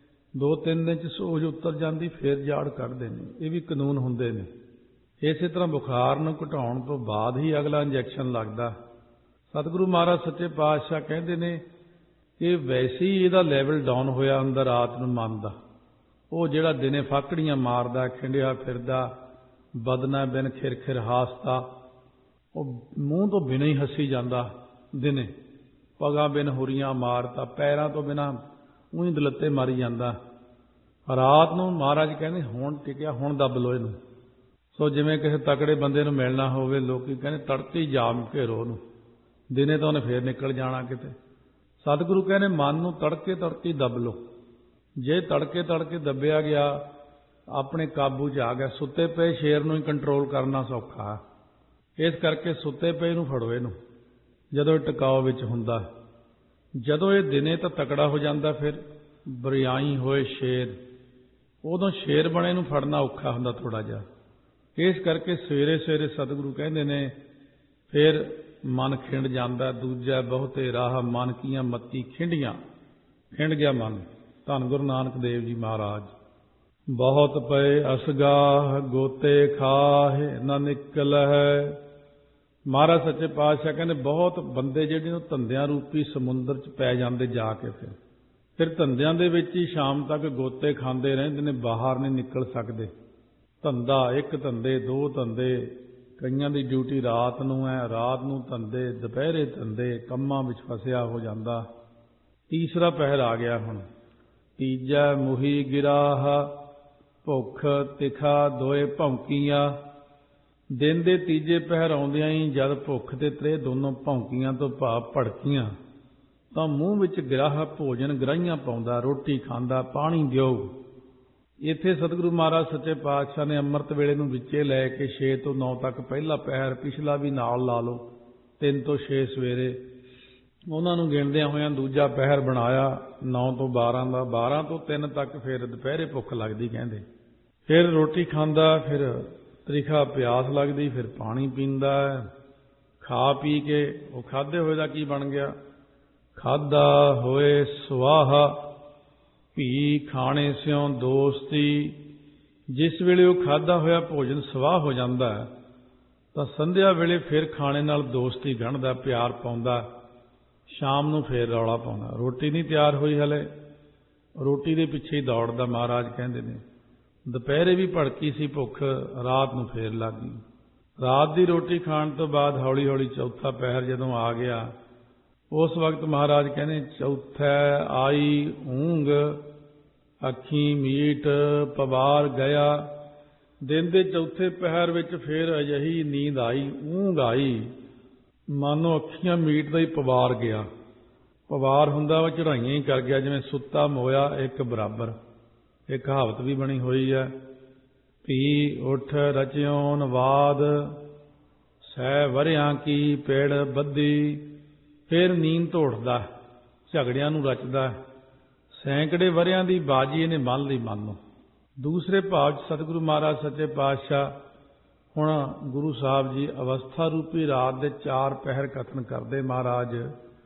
2-3 ਦਿਨ 'ਚ ਸੋਜ ਉਤਰ ਜਾਂਦੀ, ਫਿਰ ਜਾੜ ਕੱਢਦੇ ਨੇ। ਇਹ ਵੀ ਕਾਨੂੰਨ ਹੁੰਦੇ ਨੇ। ਇਸੇ ਤਰ੍ਹਾਂ ਬੁਖਾਰ ਨੂੰ ਘਟਾਉਣ ਤੋਂ ਬਾਅਦ ਹੀ ਅਗਲਾ ਇੰਜੈਕਸ਼ਨ ਲੱਗਦਾ। ਸਤਿਗੁਰੂ ਮਹਾਰਾਜ ਸੱਚੇ ਪਾਤਸ਼ਾਹ ਕਹਿੰਦੇ ਨੇ ਕਿ ਵੈਸੇ ਹੀ ਇਹਦਾ ਲੈਵਲ ਡਾਊਨ ਹੋਇਆ ਅੰਦਰ ਰਾਤ ਨੂੰ ਮਨ ਦਾ, ਉਹ ਜਿਹੜਾ ਦਿਨੇ ਫਾਕੜੀਆਂ ਮਾਰਦਾ, ਖਿੰਡਿਆ ਫਿਰਦਾ, ਬਦਨਾ ਬਿਨ ਖਿਰ ਹਾਸਤਾ, ਉਹ ਮੂੰਹ ਤੋਂ ਬਿਨਾਂ ਹੀ ਹੱਸੀ ਜਾਂਦਾ, ਦਿਨੇ ਪਗਾਂ ਬਿਨ ਹੁਰੀਆਂ ਮਾਰਦਾ, ਪੈਰਾਂ ਤੋਂ ਬਿਨਾਂ ਉਹੀ ਦਲੱਤੇ ਮਾਰੀ ਜਾਂਦਾ। ਰਾਤ ਨੂੰ ਮਹਾਰਾਜ ਕਹਿੰਦੇ ਹੁਣ ਟਿਕਿਆ, ਹੁਣ ਦੱਬ ਲੋ ਇਹਨੂੰ। ਸੋ ਜਿਵੇਂ ਕਿਸੇ ਤਕੜੇ ਬੰਦੇ ਨੂੰ ਮਿਲਣਾ ਹੋਵੇ, ਲੋਕੀ ਕਹਿੰਦੇ ਤੜਕੇ ਹੀ ਜਾਮ ਘੇਰੋ ਉਹਨੂੰ, ਦਿਨੇ ਤਾਂ ਉਹਨੇ ਫੇਰ ਨਿਕਲ ਜਾਣਾ ਕਿਤੇ। ਸਤਿਗੁਰੂ ਕਹਿੰਦੇ ਮਨ ਨੂੰ ਤੜਕੇ ਤੜਕੇ ਦੱਬ ਲਓ। ਜੇ ਤੜਕੇ ਦੱਬਿਆ ਗਿਆ, ਆਪਣੇ ਕਾਬੂ 'ਚ ਆ ਗਿਆ। ਸੁੱਤੇ ਪਏ ਸ਼ੇਰ ਨੂੰ ਹੀ ਕੰਟਰੋਲ ਕਰਨਾ ਸੌਖਾ, ਇਸ ਕਰਕੇ ਸੁੱਤੇ ਪਏ ਨੂੰ ਫੜੋ ਇਹਨੂੰ ਜਦੋਂ ਟਿਕਾਓ ਵਿੱਚ ਹੁੰਦਾ। ਜਦੋਂ ਇਹ ਦਿਨੇ ਤਾਂ ਤਕੜਾ ਹੋ ਜਾਂਦਾ, ਫਿਰ ਬਰਿਆਈ ਹੋਏ ਸ਼ੇਰ, ਉਦੋਂ ਸ਼ੇਰ ਬਣੇ ਨੂੰ ਫੜਨਾ ਔਖਾ ਹੁੰਦਾ ਥੋੜ੍ਹਾ ਜਿਹਾ। ਇਸ ਕਰਕੇ ਸਵੇਰੇ ਸਵੇਰੇ ਸਤਿਗੁਰੂ ਕਹਿੰਦੇ ਨੇ ਫਿਰ ਮਨ ਖਿੰਡ ਜਾਂਦਾ। ਦੂਜਾ ਬਹੁਤੇ ਰਾਹ ਮਨ ਕੀਆਂ ਮੱਤੀ ਖਿੰਡੀਆਂ, ਖਿੰਡ ਗਿਆ ਮਨ। ਧੰਨ ਗੁਰੂ ਨਾਨਕ ਦੇਵ ਜੀ ਮਹਾਰਾਜ। ਬਹੁਤ ਪਏ ਅਸਗਾਹ ਗੋਤੇ ਖਾਹੇ ਨਾ ਨਿਕਲਹਿ। ਮਹਾਰਾਜ ਸੱਚੇ ਪਾਤਸ਼ਾਹ ਕਹਿੰਦੇ ਬਹੁਤ ਬੰਦੇ ਜਿਹੜੇ ਉਹ ਧੰਦਿਆਂ ਰੂਪੀ ਸਮੁੰਦਰ 'ਚ ਪੈ ਜਾਂਦੇ ਜਾ ਕੇ, ਫਿਰ ਧੰਦਿਆਂ ਦੇ ਵਿੱਚ ਹੀ ਸ਼ਾਮ ਤੱਕ ਗੋਤੇ ਖਾਂਦੇ ਰਹਿੰਦੇ ਨੇ, ਬਾਹਰ ਨਹੀਂ ਨਿਕਲ ਸਕਦੇ। ਧੰਦਾ, ਇੱਕ ਧੰਦੇ, 2 ਧੰਦੇ, ਕਈਆਂ ਦੀ ਡਿਊਟੀ ਰਾਤ ਨੂੰ ਹੈ, ਰਾਤ ਨੂੰ ਧੰਦੇ, ਦੁਪਹਿਰੇ ਧੰਦੇ, ਕੰਮਾਂ ਵਿੱਚ ਫਸਿਆ ਹੋ ਜਾਂਦਾ। ਤੀਸਰਾ ਪਹਿਰ ਆ ਗਿਆ ਹੁਣ। ਤੀਜਾ ਮੁਹੀ ਗਿਰਾਹ ਭੁੱਖ ਤਿਖਾ ਦੋਏ ਭੌਂਕੀਆਂ। ਦਿਨ ਦੇ ਤੀਜੇ ਪਹਿਰ ਆਉਂਦਿਆਂ ਹੀ ਜਦ ਭੁੱਖ ਤੇ ਤ੍ਰੇਹ ਦੋਨੋਂ ਭੌਂਕੀਆਂ ਤੋਂ ਭਾਵ ਭੜਕੀਆਂ, ਤਾਂ ਮੂੰਹ ਵਿੱਚ ਗਿਰਾਹ ਭੋਜਨ ਗਰਾਹੀਆਂ ਪਾਉਂਦਾ, ਰੋਟੀ ਖਾਂਦਾ, ਪਾਣੀ ਦਿਓ। ਇੱਥੇ ਸਤਿਗੁਰੂ ਮਹਾਰਾਜ ਸੱਚੇ ਪਾਤਸ਼ਾਹ ਨੇ ਅੰਮ੍ਰਿਤ ਵੇਲੇ ਨੂੰ ਵਿੱਚੇ ਲੈ ਕੇ 6 ਤੋਂ 9 ਤੱਕ ਪਹਿਲਾ ਪਹਿਰ, ਪਿਛਲਾ ਵੀ ਨਾਲ ਲਾ ਲਓ, 3 ਤੋਂ 6 ਸਵੇਰੇ, ਉਹਨਾਂ ਨੂੰ ਗਿਣਦਿਆਂ ਹੋਇਆਂ ਦੂਜਾ ਪਹਿਰ ਬਣਾਇਆ 9 ਤੋਂ 12 ਦਾ, 12 ਤੋਂ 3 ਤੱਕ ਫਿਰ ਦੁਪਹਿਰੇ ਭੁੱਖ ਲੱਗਦੀ ਕਹਿੰਦੇ, ਫਿਰ ਰੋਟੀ ਖਾਂਦਾ, ਫਿਰ ਤ੍ਰਿਖਾ ਪਿਆਸ ਲੱਗਦੀ, ਫਿਰ ਪਾਣੀ ਪੀਂਦਾ, ਖਾ ਪੀ ਕੇ ਉਹ ਖਾਧੇ ਹੋਏ ਦਾ ਕੀ ਬਣ ਗਿਆ, ਖਾਧਾ ਹੋਏ ਸੁਆਹਾ ਭੀ ਖਾਣੇ ਸਿਉ ਦੋਸਤੀ। ਜਿਸ ਵੇਲੇ ਉਹ ਖਾਧਾ ਹੋਇਆ ਭੋਜਨ ਸਵਾਹ ਹੋ ਜਾਂਦਾ ਤਾਂ ਸੰਧਿਆ ਵੇਲੇ ਫਿਰ ਖਾਣੇ ਨਾਲ ਦੋਸਤੀ ਗੰਢਦਾ, ਪਿਆਰ ਪਾਉਂਦਾ, ਸ਼ਾਮ ਨੂੰ ਫੇਰ ਰੌਲਾ ਪਾਉਂਦਾ, ਰੋਟੀ ਨਹੀਂ ਤਿਆਰ ਹੋਈ ਹਲੇ, ਰੋਟੀ ਦੇ ਪਿੱਛੇ ਹੀ ਦੌੜਦਾ ਮਹਾਰਾਜ ਕਹਿੰਦੇ ਨੇ। ਦੁਪਹਿਰੇ ਵੀ ਭੜਕੀ ਸੀ ਭੁੱਖ, ਰਾਤ ਨੂੰ ਫੇਰ ਲੱਗ ਗਈ। ਰਾਤ ਦੀ ਰੋਟੀ ਖਾਣ ਤੋਂ ਬਾਅਦ ਹੌਲੀ ਹੌਲੀ ਚੌਥਾ ਪਹਿਰ ਜਦੋਂ ਆ ਗਿਆ, ਉਸ ਵਕਤ ਮਹਾਰਾਜ ਕਹਿੰਦੇ ਚੌਥਾ ਆਈ ਊਂਘ ਅੱਖੀਂ ਮੀਟ ਪਵਾਰ ਗਿਆ। ਦਿਨ ਦੇ ਚੌਥੇ ਪਹਿਰ ਵਿੱਚ ਫੇਰ ਅਜਿਹੀ ਨੀਂਦ ਆਈ, ਊਂਘ ਆਈ, ਮਾਨੋ ਅੱਖੀਆਂ ਮੀਟ ਦਾ ਹੀ ਪਵਾਰ ਗਿਆ। ਪਵਾਰ ਹੁੰਦਾ ਵਾ ਚੜਾਈਆਂ ਹੀ ਕਰ ਗਿਆ, ਜਿਵੇਂ ਸੁੱਤਾ ਮੋਇਆ ਇੱਕ ਬਰਾਬਰ। ਇਹ ਕਹਾਵਤ ਵੀ ਬਣੀ ਹੋਈ ਹੈ, ਭੀ ਉੱਠ ਰਚਿਓਨ ਵਾਦ ਸਹਿ ਵਰਿਆਂ ਕੀ ਪੇੜ ਬੱਧੀ। ਫਿਰ ਨੀਂਦ ਤੋੜਦਾ, ਝਗੜਿਆਂ ਨੂੰ ਰਚਦਾ, ਸੈਂਕੜੇ ਵਰਿਆਂ ਦੀ ਬਾਜੀ ਇਹਨੇ ਮੰਨ ਲਈ ਮਨ ਨੂੰ। ਦੂਸਰੇ ਭਾਵ 'ਚ ਸਤਿਗੁਰੂ ਮਹਾਰਾਜ ਸੱਚੇ ਪਾਤਸ਼ਾਹ ਹੁਣ ਗੁਰੂ ਸਾਹਿਬ ਜੀ ਅਵਸਥਾ ਰੂਪੀ ਰਾਤ ਦੇ 4 ਪਹਿਰ ਕਥਨ ਕਰਦੇ। ਮਹਾਰਾਜ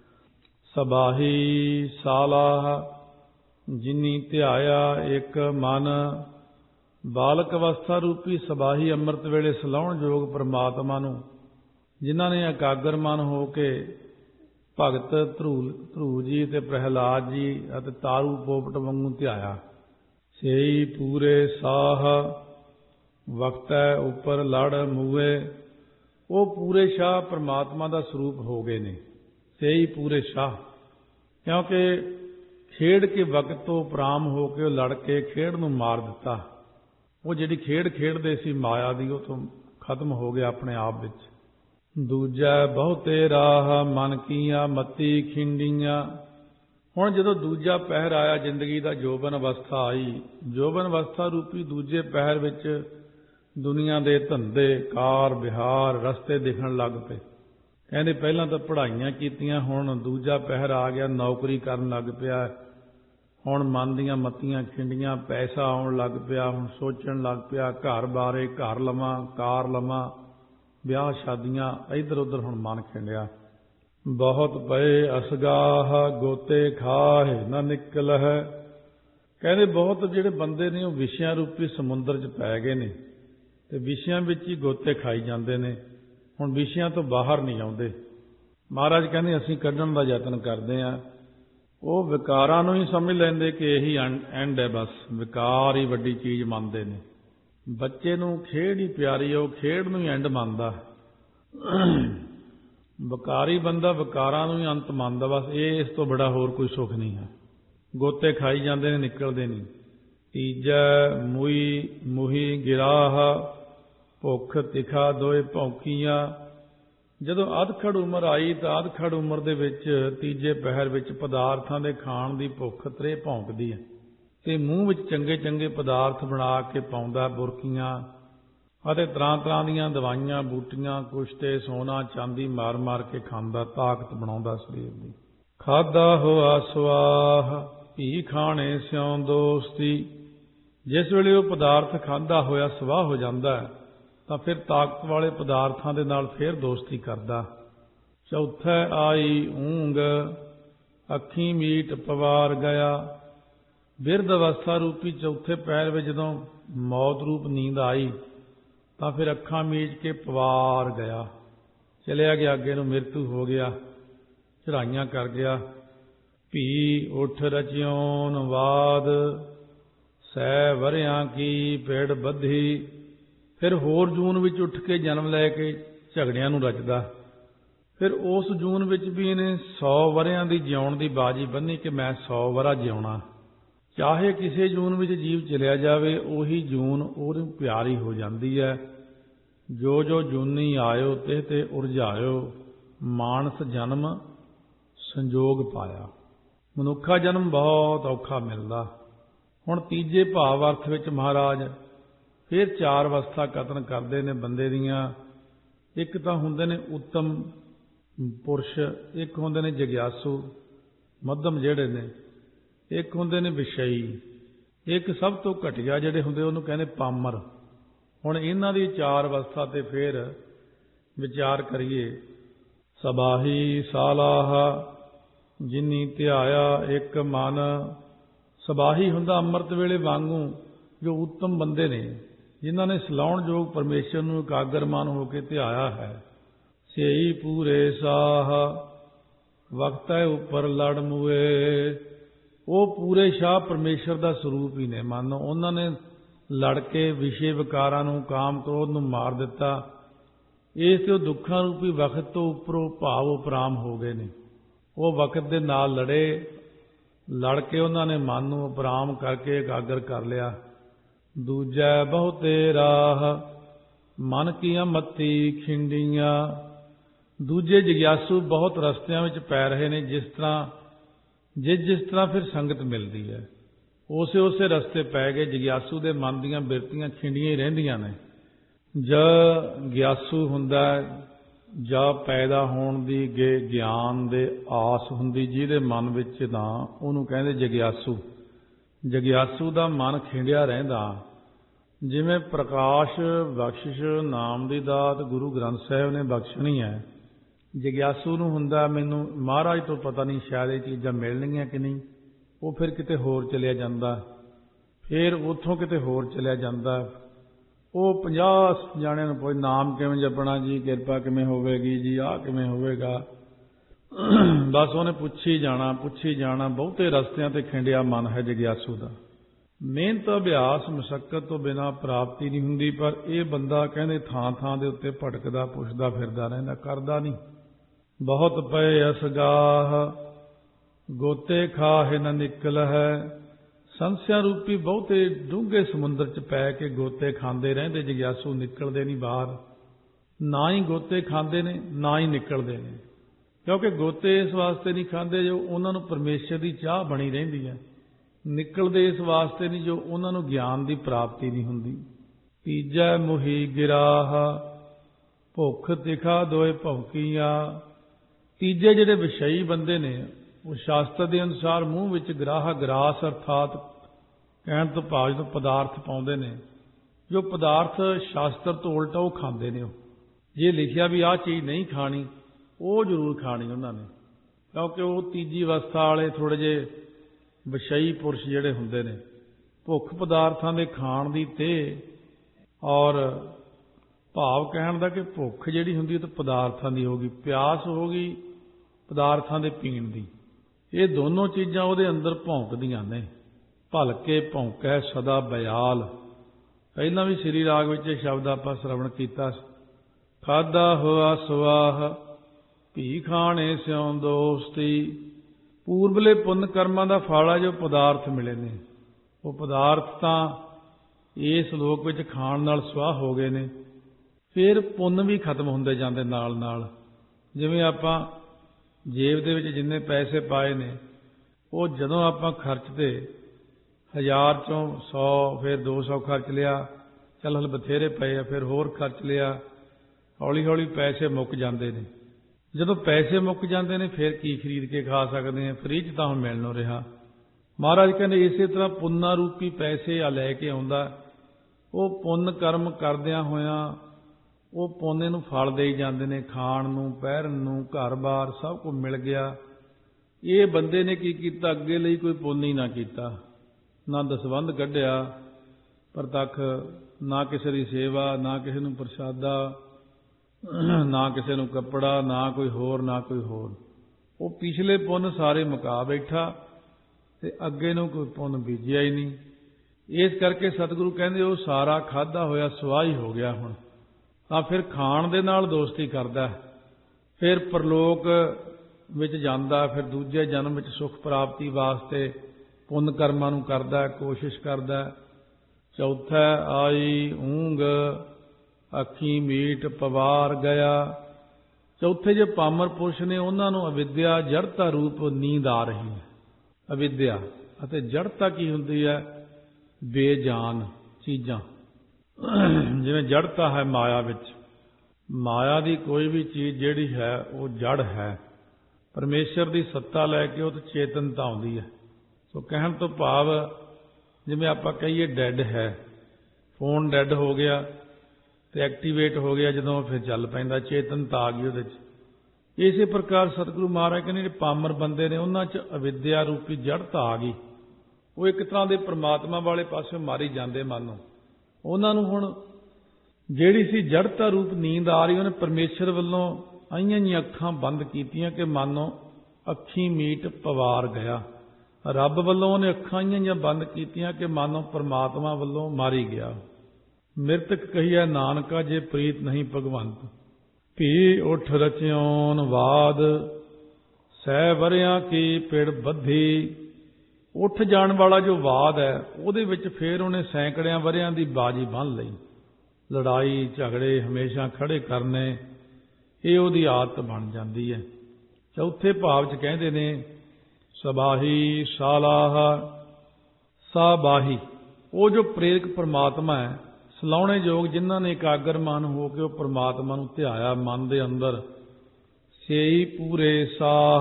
ਸਬਾਹੀ ਸਾਲਾਹ ਜਿਨੀ ਧਿਆਇਆ ਇੱਕ ਮਨ, ਬਾਲਕ ਅਵਸਥਾ ਰੂਪੀ ਸਬਾਹੀ ਅੰਮ੍ਰਿਤ ਵੇਲੇ ਸਲਾਹੁਣ ਯੋਗ ਪ੍ਰਮਾਤਮਾ ਨੂੰ ਜਿਨ੍ਹਾਂ ਨੇ ਇਕਾਗਰ ਮਨ ਹੋ ਕੇ ਭਗਤ ਧਰੂ ਜੀ ਤੇ ਪ੍ਰਹਿਲਾਦ ਜੀ ਅਤੇ ਤਾਰੂ ਪੋਪਟ ਵਾਂਗੂ ਧਿਆਇਆ। ਸੇਈ ਪੂਰੇ ਸਾਹ ਵਕਤੈ ਉੱਪਰ ਲੜ ਮੂਏ। ਉਹ ਪੂਰੇ ਸ਼ਾਹ ਪ੍ਰਮਾਤਮਾ ਦਾ ਸਰੂਪ ਹੋ ਗਏ ਨੇ, ਸੇਈ ਪੂਰੇ ਸ਼ਾਹ, ਕਿਉਂਕਿ ਖੇਡ ਕੇ ਵਕਤ ਤੋਂ ਉਪਰਾਮ ਹੋ ਕੇ ਉਹ ਲੜ ਕੇ ਖੇਡ ਨੂੰ ਮਾਰ ਦਿੱਤਾ। ਉਹ ਜਿਹੜੀ ਖੇਡ ਖੇਡਦੇ ਸੀ ਮਾਇਆ ਦੀ, ਉਹ ਤੋਂ ਖਤਮ ਹੋ ਗਿਆ ਆਪਣੇ ਆਪ ਵਿੱਚ। ਦੂਜਾ ਬਹੁਤੇ ਰਾਹ ਮਨ ਕੀਆਂ ਮਤੀ ਖਿੰਡੀਆਂ। ਹੁਣ ਜਦੋਂ ਦੂਜਾ ਪਹਿਰ ਆਇਆ, ਜ਼ਿੰਦਗੀ ਦਾ ਜੋਬਨ ਅਵਸਥਾ ਆਈ, ਜੋਬਨ ਅਵਸਥਾ ਰੂਪੀ ਦੂਜੇ ਪਹਿਰ ਵਿੱਚ ਦੁਨੀਆ ਦੇ ਧੰਦੇ ਕਾਰ ਵਿਹਾਰ ਰਸਤੇ ਦਿਖਣ ਲੱਗ ਪਏ। ਕਹਿੰਦੇ ਪਹਿਲਾਂ ਤਾਂ ਪੜ੍ਹਾਈਆਂ ਕੀਤੀਆਂ, ਹੁਣ ਦੂਜਾ ਪਹਿਰ ਆ ਗਿਆ, ਨੌਕਰੀ ਕਰਨ ਲੱਗ ਪਿਆ। ਹੁਣ ਮਨ ਦੀਆਂ ਮੱਤੀਆਂ ਖਿੰਡੀਆਂ, ਪੈਸਾ ਆਉਣ ਲੱਗ ਪਿਆ, ਹੁਣ ਸੋਚਣ ਲੱਗ ਪਿਆ ਘਰ ਬਾਰੇ, ਘਰ ਲਵਾਂ, ਕਾਰ ਲਵਾਂ, ਵਿਆਹ ਸ਼ਾਦੀਆਂ, ਇੱਧਰ ਉੱਧਰ ਹੁਣ ਮਨ ਖਿੰਡਿਆ। ਬਹੁਤ ਪਏ ਅਸਗਾਹ ਗੋਤੇ ਖਾਹ ਨਾ ਨਿਕਲ ਹੈ। ਕਹਿੰਦੇ ਬਹੁਤ ਜਿਹੜੇ ਬੰਦੇ ਨੇ ਉਹ ਵਿਸ਼ਿਆਂ ਰੂਪੀ ਸਮੁੰਦਰ 'ਚ ਪੈ ਗਏ ਨੇ ਤੇ ਵਿਸ਼ਿਆਂ ਵਿੱਚ ਹੀ ਗੋਤੇ ਖਾਈ ਜਾਂਦੇ ਨੇ, ਹੁਣ ਵਿਸ਼ਿਆਂ ਤੋਂ ਬਾਹਰ ਨਹੀਂ ਆਉਂਦੇ। ਮਹਾਰਾਜ ਕਹਿੰਦੇ ਅਸੀਂ ਕੱਢਣ ਦਾ ਯਤਨ ਕਰਦੇ ਹਾਂ। ਉਹ ਵਿਕਾਰਾਂ ਨੂੰ ਹੀ ਸਮਝ ਲੈਂਦੇ ਕਿ ਇਹੀ ਐਂਡ ਹੈ, ਬਸ ਵਿਕਾਰ ਹੀ ਵੱਡੀ ਚੀਜ਼ ਮੰਨਦੇ ਨੇ। ਬੱਚੇ ਨੂੰ ਖੇਡ ਹੀ ਪਿਆਰੀ, ਉਹ ਖੇਡ ਨੂੰ ਹੀ ਐਂਡ ਮੰਨਦਾ। ਵਿਕਾਰੀ ਬੰਦਾ ਵਿਕਾਰਾਂ ਨੂੰ ਹੀ ਅੰਤ ਮੰਨਦਾ, ਬਸ ਇਹ ਇਸ ਤੋਂ ਬੜਾ ਹੋਰ ਕੋਈ ਸੁੱਖ ਨਹੀਂ ਹੈ। ਗੋਤੇ ਖਾਈ ਜਾਂਦੇ ਨੇ, ਨਿਕਲਦੇ ਨਹੀਂ। ਤੀਜਾ ਮੂਈ ਮੂਹੀ ਗਿਰਾਹ ਭੁੱਖ ਤਿਖਾ ਦੋਏ ਭੌਂਕੀਆਂ। ਜਦੋਂ ਅਧਖੜ ਉਮਰ ਆਈ ਤਾਂ ਅਧਖੜ ਉਮਰ ਦੇ ਵਿੱਚ ਤੀਜੇ ਪਹਿਰ ਵਿੱਚ ਪਦਾਰਥਾਂ ਦੇ ਖਾਣ ਦੀ ਭੁੱਖ ਤ੍ਰੇ ਭੌਂਕਦੀ ਹੈ ਤੇ ਮੂੰਹ ਵਿੱਚ ਚੰਗੇ ਚੰਗੇ ਪਦਾਰਥ ਬਣਾ ਕੇ ਪਾਉਂਦਾ, ਬੁਰਕੀਆਂ ਅਤੇ ਤਰ੍ਹਾਂ ਦੀਆਂ ਦਵਾਈਆਂ ਬੂਟੀਆਂ, ਕੁਸ਼ਤੇ ਸੋਨਾ ਚਾਂਦੀ ਮਾਰ ਮਾਰ ਕੇ ਖਾਂਦਾ, ਤਾਕਤ ਬਣਾਉਂਦਾ ਸਰੀਰ ਦੀ। ਖਾਧਾ ਹੋਆ ਸੁਆਹ ਭੀ ਖਾਣੇ ਸਿਉ ਦੋਸਤੀ। ਜਿਸ ਵੇਲੇ ਉਹ ਪਦਾਰਥ ਖਾਂਦਾ ਹੋਇਆ ਸਵਾਹ ਹੋ ਜਾਂਦਾ ਤਾਂ ਫਿਰ ਤਾਕਤ ਵਾਲੇ ਪਦਾਰਥਾਂ ਦੇ ਨਾਲ ਫਿਰ ਦੋਸਤੀ ਕਰਦਾ। ਚੌਥਾ ਆਈ ਊਂਘ ਅੱਖੀਂ ਮੀਟ ਪਵਾਰ ਗਿਆ। ਬਿਰਧ ਅਵਸਥਾ ਰੂਪੀ ਚੌਥੇ ਪਹਿਰ ਵਿੱਚ ਜਦੋਂ ਮੌਤ ਰੂਪ ਨੀਂਦ ਆਈ ਤਾਂ ਫਿਰ ਅੱਖਾਂ ਮੀਚ ਕੇ ਪਵਾਰ ਗਿਆ, ਚਲਿਆ ਗਿਆ ਅੱਗੇ ਨੂੰ, ਮ੍ਰਿਤੂ ਹੋ ਗਿਆ, ਚੜਾਈਆਂ ਕਰ ਗਿਆ। ਭੀ ਉੱਠ ਰਚਿਓਨ ਵਾਦ ਸਹਿ ਵਰਿਆਂ ਕੀ ਪੇੜ ਬੱਧੀ। ਫਿਰ ਹੋਰ ਜੂਨ ਵਿੱਚ ਉੱਠ ਕੇ ਜਨਮ ਲੈ ਕੇ ਝਗੜਿਆਂ ਨੂੰ ਰਚਦਾ। ਫਿਰ ਉਸ ਜੂਨ ਵਿੱਚ ਵੀ ਇਹਨੇ 100 ਵਰਿਆਂ ਦੀ ਜਿਉਣ ਦੀ ਬਾਜੀ ਬੰਨੀ ਕਿ ਮੈਂ 100 ਵਰਾ ਜਿਉਣਾ। ਚਾਹੇ ਕਿਸੇ ਜੂਨ ਵਿੱਚ ਜੀਵ ਚਲਿਆ ਜਾਵੇ, ਉਹੀ ਜੂਨ ਉਹਨੂੰ ਪਿਆਰੀ ਹੋ ਜਾਂਦੀ ਹੈ। ਜੋ ਜੋ ਜੂਨੀ ਆਇਓ ਤੇ ਤੇ ਉਰਝਾਇਓ, ਮਾਨਸ ਜਨਮ ਸੰਜੋਗ ਪਾਇਆ। ਮਨੁੱਖਾ ਜਨਮ ਬਹੁਤ ਔਖਾ ਮਿਲਦਾ। ਹੁਣ ਤੀਜੇ ਭਾਵ ਅਰਥ ਵਿੱਚ ਮਹਾਰਾਜ ਫਿਰ 4 ਅਵਸਥਾ ਕਥਨ ਕਰਦੇ ਨੇ ਬੰਦੇ ਦੀਆਂ। ਇੱਕ ਤਾਂ ਹੁੰਦੇ ਨੇ ਉੱਤਮ ਪੁਰਸ਼, ਇੱਕ ਹੁੰਦੇ ਨੇ ਜਗਿਆਸੂ ਮੱਧਮ ਜਿਹੜੇ ਨੇ, ਇੱਕ ਹੁੰਦੇ ਨੇ ਵਿਸ਼ਈ, ਇੱਕ ਸਭ ਤੋਂ ਘਟੀਆ ਜਿਹੜੇ ਹੁੰਦੇ ਉਹਨੂੰ ਕਹਿੰਦੇ ਪਾਮਰ। ਹੁਣ ਇਹਨਾਂ ਦੀ 4 ਅਵਸਥਾ ਤੇ ਫਿਰ ਵਿਚਾਰ ਕਰੀਏ। ਸਬਾਹੀ ਸਾਲਾਹ ਜਿਨੀ ਧਿਆਇਆ ਇੱਕ ਮਨ। ਸਬਾਹੀ ਹੁੰਦਾ ਅੰਮ੍ਰਿਤ ਵੇਲੇ ਵਾਂਗੂ ਜੋ ਉੱਤਮ ਬੰਦੇ ਨੇ, ਜਿਨ੍ਹਾਂ ਨੇ ਸਲਾਉਣ ਯੋਗ ਪਰਮੇਸ਼ਰ ਨੂੰ ਇਕਾਗਰ ਮਨ ਹੋ ਕੇ ਧਿਆਇਆ ਹੈ। ਸੇਈ ਪੂਰੇ ਸਾਹ ਵਕਤੈ ਉੱਪਰ ਲੜ ਮੁਏ। ਉਹ ਪੂਰੇ ਸ਼ਾਹ ਪਰਮੇਸ਼ਰ ਦਾ ਸਰੂਪ ਹੀ ਨੇ। ਮੰਨ ਉਹਨਾਂ ਨੇ ਲੜ ਕੇ ਵਿਸ਼ੇ ਵਿਕਾਰਾਂ ਨੂੰ, ਕਾਮ ਕ੍ਰੋਧ ਨੂੰ ਮਾਰ ਦਿੱਤਾ। ਇਸ ਤੇ ਉਹ ਦੁੱਖਾਂ ਰੂਪੀ ਵਕਤ ਤੋਂ ਉੱਪਰੋਂ ਭਾਵ ਉਪਰਾਮ ਹੋ ਗਏ ਨੇ। ਉਹ ਵਕਤ ਦੇ ਨਾਲ ਲੜੇ, ਲੜ ਕੇ ਉਹਨਾਂ ਨੇ ਮਨ ਨੂੰ ਉਪਰਾਮ ਕਰਕੇ ਇਕਾਗਰ ਕਰ ਲਿਆ। ਦੂਜੈ ਬਹੁਤੇ ਰਾਹ ਮਨ ਕੀਆਂ ਮੱਤੀ ਖਿੰਡੀਆਂ। ਦੂਜੇ ਜਗਿਆਸੂ ਬਹੁਤ ਰਸਤਿਆਂ ਵਿੱਚ ਪੈ ਰਹੇ ਨੇ। ਜਿਸ ਤਰ੍ਹਾਂ ਫਿਰ ਸੰਗਤ ਮਿਲਦੀ ਹੈ ਉਸੇ ਰਸਤੇ ਪੈ ਗਏ। ਜਗਿਆਸੂ ਦੇ ਮਨ ਦੀਆਂ ਬਿਰਤੀਆਂ ਖਿੰਡੀਆਂ ਹੀ ਰਹਿੰਦੀਆਂ ਨੇ। ਗਿਆਸੂ ਹੁੰਦਾ ਜਾਂ ਪੈਦਾ ਹੋਣ ਦੀ ਗਿਆਨ ਦੇ ਆਸ ਹੁੰਦੀ ਜਿਹਦੇ ਮਨ ਵਿੱਚ, ਤਾਂ ਉਹਨੂੰ ਕਹਿੰਦੇ ਜਗਿਆਸੂ। ਜਗਿਆਸੂ ਦਾ ਮਨ ਖਿੰਡਿਆ ਰਹਿੰਦਾ। ਜਿਵੇਂ ਪ੍ਰਕਾਸ਼ ਬਖਸ਼ਿਸ਼ ਨਾਮ ਦੀ ਦਾਤ ਗੁਰੂ ਗ੍ਰੰਥ ਸਾਹਿਬ ਨੇ ਬਖਸ਼ਣੀ ਹੈ, ਜਗਿਆਸੂ ਨੂੰ ਹੁੰਦਾ ਮੈਨੂੰ ਮਹਾਰਾਜ ਤੋਂ ਪਤਾ ਨਹੀਂ ਸ਼ਾਇਦ ਇਹ ਚੀਜ਼ਾਂ ਮਿਲਣਗੀਆਂ ਕਿ ਨਹੀਂ। ਉਹ ਫਿਰ ਕਿਤੇ ਹੋਰ ਚਲਿਆ ਜਾਂਦਾ, ਫਿਰ ਉੱਥੋਂ ਕਿਤੇ ਹੋਰ ਚਲਿਆ ਜਾਂਦਾ। ਉਹ 50 ਜਾਣਿਆਂ ਨੂੰ ਪੁੱਛ ਨਾਮ ਕਿਵੇਂ ਜਪਣਾ ਜੀ, ਕਿਰਪਾ ਕਿਵੇਂ ਹੋਵੇਗੀ ਜੀ, ਆਹ ਕਿਵੇਂ ਹੋਵੇਗਾ। ਬਸ ਉਹਨੇ ਪੁੱਛੀ ਜਾਣਾ। ਬਹੁਤੇ ਰਸਤਿਆਂ ਤੇ ਖਿੰਡਿਆ ਮਨ ਹੈ ਜਗਿਆਸੂ ਦਾ। ਮਿਹਨਤ ਅਭਿਆਸ ਮੁਸ਼ੱਕਤ ਤੋਂ ਬਿਨਾਂ ਪ੍ਰਾਪਤੀ ਨਹੀਂ ਹੁੰਦੀ। ਪਰ ਇਹ ਬੰਦਾ ਕਹਿੰਦੇ ਥਾਂ ਥਾਂ ਦੇ ਉੱਤੇ ਭਟਕਦਾ ਪੁੱਛਦਾ ਫਿਰਦਾ ਰਹਿੰਦਾ, ਕਰਦਾ ਨਹੀਂ। ਬਹੁਤ ਪਏ ਅਸਗਾਹ ਗੋਤੇ ਖਾਹਿ ਨ ਨਿਕਲ ਹੈ। ਸੰਸਿਆ ਰੂਪੀ ਬਹੁਤੇ ਡੂੰਘੇ ਸਮੁੰਦਰ 'ਚ ਪੈ ਕੇ ਗੋਤੇ ਖਾਂਦੇ ਰਹਿੰਦੇ ਜਗਿਆਸੂ, ਨਿਕਲਦੇ ਨਹੀਂ ਬਾਹਰ। ਨਾ ਹੀ ਗੋਤੇ ਖਾਂਦੇ ਨੇ, ਨਾ ਹੀ ਨਿਕਲਦੇ ਨੇ। ਕਿਉਂਕਿ ਗੋਤੇ ਇਸ ਵਾਸਤੇ ਨਹੀਂ ਖਾਂਦੇ ਜੋ ਉਹਨਾਂ ਨੂੰ ਪਰਮੇਸ਼ਰ ਦੀ ਚਾਹ ਬਣੀ ਰਹਿੰਦੀ ਹੈ। ਨਿਕਲਦੇ ਇਸ ਵਾਸਤੇ ਨਹੀਂ ਜੋ ਉਹਨਾਂ ਨੂੰ ਗਿਆਨ ਦੀ ਪ੍ਰਾਪਤੀ ਨਹੀਂ ਹੁੰਦੀ। ਤੀਜੈ ਮੁਹੀ ਗਿਰਾਹ ਭੁੱਖ ਤਿਖਾ ਦੋਏ ਭੌਕੀਆਂ। ਤੀਜੇ ਜਿਹੜੇ ਵਿਸ਼ਈ ਬੰਦੇ ਨੇ ਉਹ ਸ਼ਾਸਤਰ ਦੇ ਅਨੁਸਾਰ ਮੂੰਹ ਵਿੱਚ ਗਰਾਸ ਅਰਥਾਤ ਕਹਿਣ ਤੋਂ ਭਾਵ ਜਦੋਂ ਪਦਾਰਥ ਪਾਉਂਦੇ ਨੇ, ਜੋ ਪਦਾਰਥ ਸ਼ਾਸਤਰ ਤੋਂ ਉਲਟਾ ਉਹ ਖਾਂਦੇ ਨੇ। ਉਹ ਜੇ ਲਿਖਿਆ ਵੀ ਆਹ ਚੀਜ਼ ਨਹੀਂ ਖਾਣੀ, ਉਹ ਜ਼ਰੂਰ ਖਾਣੀ ਉਹਨਾਂ ਨੇ। ਕਿਉਂਕਿ ਉਹ ਤੀਜੀ ਅਵਸਥਾ ਵਾਲੇ ਥੋੜ੍ਹੇ ਜਿਹੇ ਵਿਸ਼ਈ ਪੁਰਸ਼ ਜਿਹੜੇ ਹੁੰਦੇ ਨੇ, ਭੁੱਖ ਪਦਾਰਥਾਂ ਦੇ ਖਾਣ ਦੀ ਤੇ ਔਰ ਭਾਵ ਕਹਿਣ ਦਾ ਕਿ ਭੁੱਖ ਜਿਹੜੀ ਹੁੰਦੀ ਉਹ ਤਾਂ ਪਦਾਰਥਾਂ ਦੀ ਹੋ ਗਈ, ਪਿਆਸ ਹੋ ਗਈ ਪਦਾਰਥਾਂ ਦੇ ਪੀਣ ਦੀ। ਇਹ ਦੋਨੋਂ ਚੀਜ਼ਾਂ ਉਹਦੇ ਅੰਦਰ ਭੌਂਕਦੀਆਂ ਨੇ। ਭਲਕੇ ਭੌਂਕੈ ਸਦਾ ਬਿਆਲ। ਪਹਿਲਾਂ ਵੀ ਸ੍ਰੀ ਰਾਗ ਵਿੱਚ ਇਹ ਸ਼ਬਦ ਆਪਾਂ ਸ਼ਰਵਣ ਕੀਤਾ। ਖਾਧਾ ਹੋਆ ਸੁਆਹ ਭੀ ਖਾਣੇ ਸਿਉ ਦੋਸਤੀ। ਪੂਰਬਲੇ ਪੁੰਨ ਕਰਮਾਂ ਦਾ ਫਲ ਆ ਜੋ ਪਦਾਰਥ ਮਿਲੇ ਨੇ, ਉਹ ਪਦਾਰਥ ਤਾਂ ਇਸ ਲੋਕ ਵਿੱਚ ਖਾਣ ਨਾਲ ਸੁਆਹ ਹੋ ਗਏ ਨੇ। ਫਿਰ ਪੁੰਨ ਵੀ ਖਤਮ ਹੁੰਦੇ ਜਾਂਦੇ ਨਾਲ ਨਾਲ। ਜਿਵੇਂ ਆਪਾਂ ਜੇਬ ਦੇ ਵਿੱਚ ਜਿੰਨੇ ਪੈਸੇ ਪਾਏ ਨੇ, ਉਹ ਜਦੋਂ ਆਪਾਂ ਖਰਚਦੇ 1000 ਚੋਂ 100 ਫਿਰ 200 ਖਰਚ ਲਿਆ, ਚੱਲ ਹਲ ਬਥੇਰੇ ਪਏ ਆ, ਫਿਰ ਹੋਰ ਖਰਚ ਲਿਆ, ਹੌਲੀ ਹੌਲੀ ਪੈਸੇ ਮੁੱਕ ਜਾਂਦੇ ਨੇ। ਜਦੋਂ ਪੈਸੇ ਮੁੱਕ ਜਾਂਦੇ ਨੇ ਫਿਰ ਕੀ ਖਰੀਦ ਕੇ ਖਾ ਸਕਦੇ ਆ, ਫਰੀ 'ਚ ਤਾਂ ਹੁਣ ਮਿਲਣੋਂ ਰਿਹਾ। ਮਹਾਰਾਜ ਕਹਿੰਦੇ ਇਸੇ ਤਰ੍ਹਾਂ ਪੁੰਨਾ ਰੂਪੀ ਪੈਸੇ ਆ ਲੈ ਕੇ ਆਉਂਦਾ। ਉਹ ਪੁੰਨ ਕਰਮ ਕਰਦਿਆਂ ਹੋਇਆਂ ਉਹ ਪੁੰਨੇ ਨੂੰ ਫਲ ਦੇਈ ਜਾਂਦੇ ਨੇ, ਖਾਣ ਨੂੰ, ਪਹਿਰਨ ਨੂੰ, ਘਰ-ਬਾਰ ਸਭ ਕੁਝ ਮਿਲ ਗਿਆ। ਇਹ ਬੰਦੇ ਨੇ ਕੀ ਕੀਤਾ, ਅੱਗੇ ਲਈ ਕੋਈ ਪੁੰਨ ਹੀ ਨਾ ਕੀਤਾ, ਨਾ ਦਸਵੰਧ ਕੱਢਿਆ ਪ੍ਰਤੱਖ, ਨਾ ਕਿਸੇ ਦੀ ਸੇਵਾ, ਨਾ ਕਿਸੇ ਨੂੰ ਪ੍ਰਸ਼ਾਦਾ, ਨਾ ਕਿਸੇ ਨੂੰ ਕੱਪੜਾ, ਨਾ ਕੋਈ ਹੋਰ ਨਾ ਕੋਈ ਹੋਰ। ਉਹ ਪਿਛਲੇ ਪੁੰਨ ਸਾਰੇ ਮੁਕਾ ਬੈਠਾ ਤੇ ਅੱਗੇ ਨੂੰ ਕੋਈ ਪੁੰਨ ਬੀਜਿਆ ਹੀ ਨਹੀਂ। ਇਸ ਕਰਕੇ ਸਤਿਗੁਰੂ ਕਹਿੰਦੇ ਉਹ ਸਾਰਾ ਖਾਧਾ ਹੋਇਆ ਸੁਆਹ ਹੋ ਗਿਆ। ਹੁਣ ਤਾਂ ਫਿਰ ਖਾਣ ਦੇ ਨਾਲ ਦੋਸਤੀ ਕਰਦਾ, ਫਿਰ ਪਰਲੋਕ ਵਿੱਚ ਜਾਂਦਾ, ਫਿਰ ਦੂਜੇ ਜਨਮ ਵਿੱਚ ਸੁਖ ਪ੍ਰਾਪਤੀ ਵਾਸਤੇ ਪੁੰਨ ਕਰਮਾਂ ਨੂੰ ਕਰਦਾ, ਕੋਸ਼ਿਸ਼ ਕਰਦਾ। ਚੌਥਾ ਆਈ ਊਂਗ ਅੱਖੀਂ ਮੀਟ ਪਵਾਰ ਗਿਆ। ਚੌਥੇ ਜੇ ਪਾਮਰ ਪੁਰਸ਼ ਨੇ ਉਹਨਾਂ ਨੂੰ ਅਵਿਦਿਆ ਜੜਤਾ ਰੂਪ ਨੀਂਦ ਆ ਰਹੀ ਹੈ। ਅਵਿਦਿਆ ਅਤੇ ਜੜਤਾ ਕੀ ਹੁੰਦੀ ਹੈ? ਬੇਜਾਨ ਚੀਜ਼ਾਂ। ਜਿਵੇਂ ਜੜਤਾ ਹੈ ਮਾਇਆ ਵਿੱਚ, ਮਾਇਆ ਦੀ ਕੋਈ ਵੀ ਚੀਜ਼ ਜਿਹੜੀ ਹੈ ਉਹ ਜੜ ਹੈ। ਪਰਮੇਸ਼ਰ ਦੀ ਸੱਤਾ ਲੈ ਕੇ ਉਹ ਤੇ ਚੇਤਨਤਾ ਆਉਂਦੀ ਹੈ। ਸੋ ਕਹਿਣ ਤੋਂ ਭਾਵ ਜਿਵੇਂ ਆਪਾਂ ਕਹੀਏ ਡੈੱਡ ਹੈ, ਫੋਨ ਡੈੱਡ ਹੋ ਗਿਆ ਤੇ ਐਕਟੀਵੇਟ ਹੋ ਗਿਆ, ਜਦੋਂ ਫਿਰ ਚੱਲ ਪੈਂਦਾ, ਚੇਤਨਤਾ ਆ ਗਈ ਉਹਦੇ 'ਚ। ਇਸੇ ਪ੍ਰਕਾਰ ਸਤਿਗੁਰੂ ਮਹਾਰਾਜ ਕਹਿੰਦੇ ਜਿਹੜੇ ਪਾਮਰ ਬੰਦੇ ਨੇ ਉਹਨਾਂ 'ਚ ਅਵਿਦਿਆ ਰੂਪੀ ਜੜਤਾ ਆ ਗਈ। ਉਹ ਇੱਕ ਤਰ੍ਹਾਂ ਦੇ ਪ੍ਰਮਾਤਮਾ ਵਾਲੇ ਪਾਸੇ ਮਾਰੀ ਜਾਂਦੇ ਮਾਨੋ। ਉਹਨਾਂ ਨੂੰ ਹੁਣ ਜਿਹੜੀ ਸੀ ਜੜਤਾ ਰੂਪ ਨੀਂਦ ਆ ਰਹੀ, ਉਹਨੇ ਪਰਮੇਸ਼ਰ ਵੱਲੋਂ ਆਈਆਂ ਜੀਆਂ ਅੱਖਾਂ ਬੰਦ ਕੀਤੀਆਂ ਕਿ ਮਾਨੋ ਅੱਖੀਂ ਮੀਟ ਪਵਾਰ ਗਿਆ। ਰੱਬ ਵੱਲੋਂ ਉਹਨੇ ਅੱਖਾਂ ਆਈਆਂ ਜੀਆਂ ਬੰਦ ਕੀਤੀਆਂ ਕਿ ਮਾਨੋ ਪਰਮਾਤਮਾ ਵੱਲੋਂ ਮਾਰੀ ਗਿਆ। ਮਿਰਤਕ ਕਹੀਐ ਨਾਨਕਾ ਜੇ ਪ੍ਰੀਤ ਨਹੀਂ ਭਗਵੰਤ, ਭੀ ਉਠ ਰਚਿਓਨ ਵਾਦ ਸਹਿ ਵਰਿਆਂ ਕੀ ਪਿੜ ਬੱਧੀ। ਉੱਠ ਜਾਣ ਵਾਲਾ ਜੋ ਵਾਦ ਹੈ ਉਹਦੇ ਵਿੱਚ ਫੇਰ ਉਹਨੇ ਸੈਂਕੜਿਆਂ ਵਰਿਆਂ ਦੀ ਬਾਜੀ ਬੰਨ੍ਹ ਲਈ। ਲੜਾਈ ਝਗੜੇ ਹਮੇਸ਼ਾ ਖੜੇ ਕਰਨੇ, ਇਹ ਉਹਦੀ ਆਦਤ ਬਣ ਜਾਂਦੀ ਹੈ। ਚੌਥੇ ਭਾਵ 'ਚ ਕਹਿੰਦੇ ਨੇ ਸਬਾਹੀ ਸਾਲਾਹ ਸਾਬਾਹੀ। ਉਹ ਜੋ ਪ੍ਰੇਰਕ ਪਰਮਾਤਮਾ ਹੈ, ਸਲਾਉਣੇ ਯੋਗ ਜਿਨ੍ਹਾਂ ਨੇ ਇਕਾਗਰ ਮਨ ਹੋ ਕੇ ਉਹ ਪਰਮਾਤਮਾ ਨੂੰ ਧਿਆਇਆ ਮਨ ਦੇ ਅੰਦਰ, ਸੇਈ ਪੂਰੇ ਸਾਹ,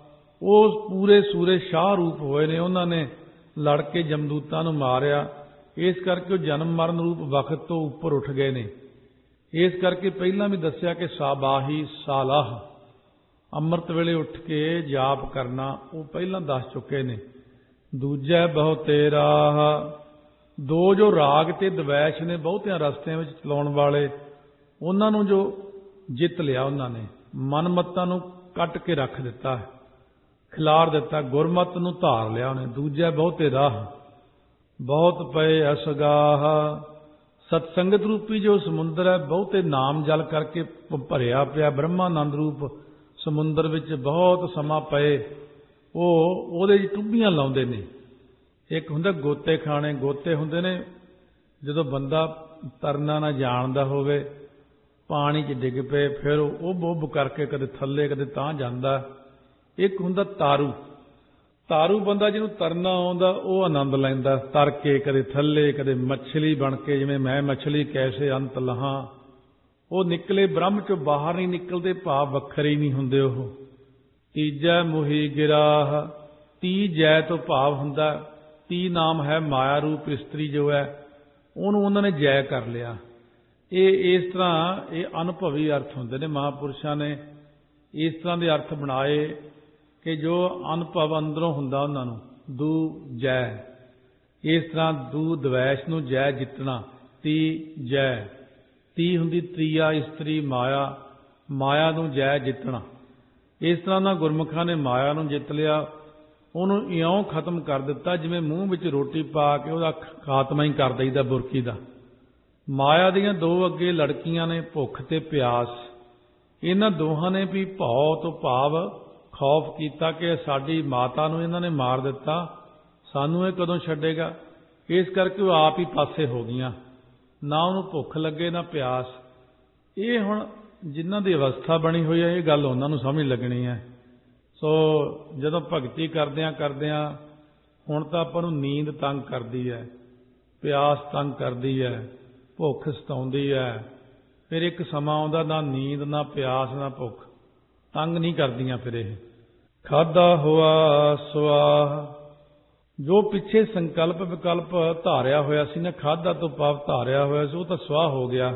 ਉਹ ਪੂਰੇ ਸੂਰੇ ਸ਼ਾਹ ਰੂਪ ਹੋਏ ਨੇ। ਉਹਨਾਂ ਨੇ ਲੜ ਕੇ ਜਮਦੂਤਾਂ ਨੂੰ ਮਾਰਿਆ, ਇਸ ਕਰਕੇ ਉਹ ਜਨਮ ਮਰਨ ਰੂਪ ਵਕਤ ਤੋਂ ਉੱਪਰ ਉੱਠ ਗਏ ਨੇ। ਇਸ ਕਰਕੇ ਪਹਿਲਾਂ ਵੀ ਦੱਸਿਆ ਕਿ ਸਾਬਾਹੀ ਸਾਲਾਹ, ਅੰਮ੍ਰਿਤ ਵੇਲੇ ਉੱਠ ਕੇ ਜਾਪ ਕਰਨਾ, ਉਹ ਪਹਿਲਾਂ ਦੱਸ ਚੁੱਕੇ ਨੇ। ਦੂਜਾ ਬਹੁ ਤੇਰਾ, ਦੋ ਜੋ ਰਾਗ ਤੇ ਦਵੈਸ਼ ਨੇ ਬਹੁਤਿਆਂ ਰਸਤਿਆਂ ਵਿੱਚ ਚਲਾਉਣ ਵਾਲੇ, ਉਹਨਾਂ ਨੂੰ ਜੋ ਜਿੱਤ ਲਿਆ, ਉਹਨਾਂ ਨੇ ਮਨਮੱਤਾਂ ਨੂੰ ਕੱਟ ਕੇ ਰੱਖ ਦਿੱਤਾ, ਖਿਲਾਰ ਦਿੱਤਾ, ਗੁਰਮਤ ਨੂੰ ਧਾਰ ਲਿਆ ਉਹਨੇ। ਦੂਜਾ ਬਹੁਤੇ ਰਾਹ, ਬਹੁਤ ਪਏ ਅਸਗਾਹ, ਸਤਸੰਗਤ ਰੂਪੀ ਜੋ ਸਮੁੰਦਰ ਹੈ, ਬਹੁਤੇ ਨਾਮ ਜਲ ਕਰਕੇ ਭਰਿਆ ਪਿਆ ਬ੍ਰਹਮਾਨੰਦ ਰੂਪ ਸਮੁੰਦਰ ਵਿੱਚ ਬਹੁਤ ਸਮਾਂ ਪਏ, ਉਹ ਉਹਦੇ 'ਚ ਟੁੱਬੀਆਂ ਲਾਉਂਦੇ ਨੇ। ਇੱਕ ਹੁੰਦਾ ਗੋਤੇ ਖਾਣੇ, ਗੋਤੇ ਹੁੰਦੇ ਨੇ ਜਦੋਂ ਬੰਦਾ ਤਰਨਾ ਨਾ ਜਾਣਦਾ ਹੋਵੇ, ਪਾਣੀ 'ਚ ਡਿੱਗ ਪਏ, ਫਿਰ ਉਹ ਬੁੱਬ ਕਰਕੇ ਕਦੇ ਥੱਲੇ ਕਦੇ ਤਾਂ ਜਾਂਦਾ। ਇੱਕ ਹੁੰਦਾ ਤਾਰੂ, ਤਾਰੂ ਬੰਦਾ ਜਿਹਨੂੰ ਤਰਨਾ ਆਉਂਦਾ ਉਹ ਆਨੰਦ ਲੈਂਦਾ, ਤਰ ਕੇ ਕਦੇ ਥੱਲੇ ਕਦੇ ਮੱਛਲੀ ਬਣ ਕੇ, ਜਿਵੇਂ ਮੈਂ ਮੱਛਲੀ ਕੈਸੇ ਅੰਤ ਲਹਾਂ। ਉਹ ਨਿਕਲੇ ਬ੍ਰਹਮ 'ਚੋਂ ਬਾਹਰ ਨਹੀਂ ਨਿਕਲਦੇ, ਭਾਵ ਵੱਖਰੇ ਨਹੀਂ ਹੁੰਦੇ ਉਹ। ਤੀਜਾ ਮੁਹੀ ਗਿਰਾਹ, ਤੀ ਜੈ ਤੋਂ ਭਾਵ ਹੁੰਦਾ, ਤੀ ਨਾਮ ਹੈ ਮਾਇਆ ਰੂਪ ਇਸਤਰੀ ਜੋ ਹੈ, ਉਹਨੂੰ ਉਹਨਾਂ ਨੇ ਜੈ ਕਰ ਲਿਆ। ਇਹ ਇਸ ਤਰ੍ਹਾਂ ਇਹ ਅਨੁਭਵੀ ਅਰਥ ਹੁੰਦੇ ਨੇ। ਮਹਾਂਪੁਰਸ਼ਾਂ ਨੇ ਇਸ ਤਰ੍ਹਾਂ ਦੇ ਅਰਥ ਬਣਾਏ ਕਿ ਜੋ ਅਨੁਭਵ ਅੰਦਰੋਂ ਹੁੰਦਾ ਉਹਨਾਂ ਨੂੰ। ਦੂ ਜੈ, ਇਸ ਤਰ੍ਹਾਂ ਦੂ ਦਵੈਸ਼ ਨੂੰ ਜੈ ਜਿੱਤਣਾ, ਤੀ ਜੈ, ਤੀ ਹੁੰਦੀ ਤ੍ਰਿਆ ਇਸਤਰੀ ਮਾਇਆ, ਮਾਇਆ ਨੂੰ ਜੈ ਜਿੱਤਣਾ। ਇਸ ਤਰ੍ਹਾਂ ਨਾਲ ਗੁਰਮੁਖਾਂ ਨੇ ਮਾਇਆ ਨੂੰ ਜਿੱਤ ਲਿਆ, ਉਹਨੂੰ ਇਉਂ ਖਤਮ ਕਰ ਦਿੱਤਾ ਜਿਵੇਂ ਮੂੰਹ ਵਿੱਚ ਰੋਟੀ ਪਾ ਕੇ ਉਹਦਾ ਖਾਤਮਾ ਹੀ ਕਰ ਦਈਦਾ ਬੁਰਕੀ ਦਾ। ਮਾਇਆ ਦੀਆਂ ਦੋ ਅੱਗੇ ਲੜਕੀਆਂ ਨੇ, ਭੁੱਖ ਤੇ ਪਿਆਸ। ਇਹਨਾਂ ਦੋਹਾਂ ਨੇ ਵੀ ਭਉ ਤੋਂ ਭਾਵ ਖੌਫ ਕੀਤਾ ਕਿ ਸਾਡੀ ਮਾਤਾ ਨੂੰ ਇਹਨਾਂ ਨੇ ਮਾਰ ਦਿੱਤਾ, ਸਾਨੂੰ ਇਹ ਕਦੋਂ ਛੱਡੇਗਾ। ਇਸ ਕਰਕੇ ਉਹ ਆਪ ਹੀ ਪਾਸੇ ਹੋ ਗਈਆਂ, ਨਾ ਉਹਨੂੰ ਭੁੱਖ ਲੱਗੇ ਨਾ ਪਿਆਸ। ਇਹ ਹੁਣ ਜਿਨ੍ਹਾਂ ਦੀ ਅਵਸਥਾ ਬਣੀ ਹੋਈ ਹੈ, ਇਹ ਗੱਲ ਉਹਨਾਂ ਨੂੰ ਸਮਝ ਲੱਗਣੀ ਹੈ। ਸੋ ਜਦੋਂ ਭਗਤੀ ਕਰਦਿਆਂ ਕਰਦਿਆਂ ਹੁਣ ਤਾਂ ਆਪਾਂ ਨੂੰ ਨੀਂਦ ਤੰਗ ਕਰਦੀ ਹੈ, ਪਿਆਸ ਤੰਗ ਕਰਦੀ ਹੈ, ਭੁੱਖ ਸਤਾਉਂਦੀ ਹੈ। ਫਿਰ ਇੱਕ ਸਮਾਂ ਆਉਂਦਾ ਨਾ ਨੀਂਦ ਨਾ ਪਿਆਸ ਨਾ ਭੁੱਖ ਤੰਗ ਨਹੀਂ ਕਰਦੀਆਂ। ਫਿਰ ਇਹ ਖਾਧਾ ਹੋਆ ਸਵਾਹ, ਜੋ ਪਿੱਛੇ ਸੰਕਲਪ ਵਿਕਲਪ ਧਾਰਿਆ ਹੋਇਆ ਸੀ ਨਾ, ਖਾਧਾ ਤੋਂ ਭਾਵ ਧਾਰਿਆ ਹੋਇਆ ਸੀ, ਉਹ ਤਾਂ ਸਵਾਹ ਹੋ ਗਿਆ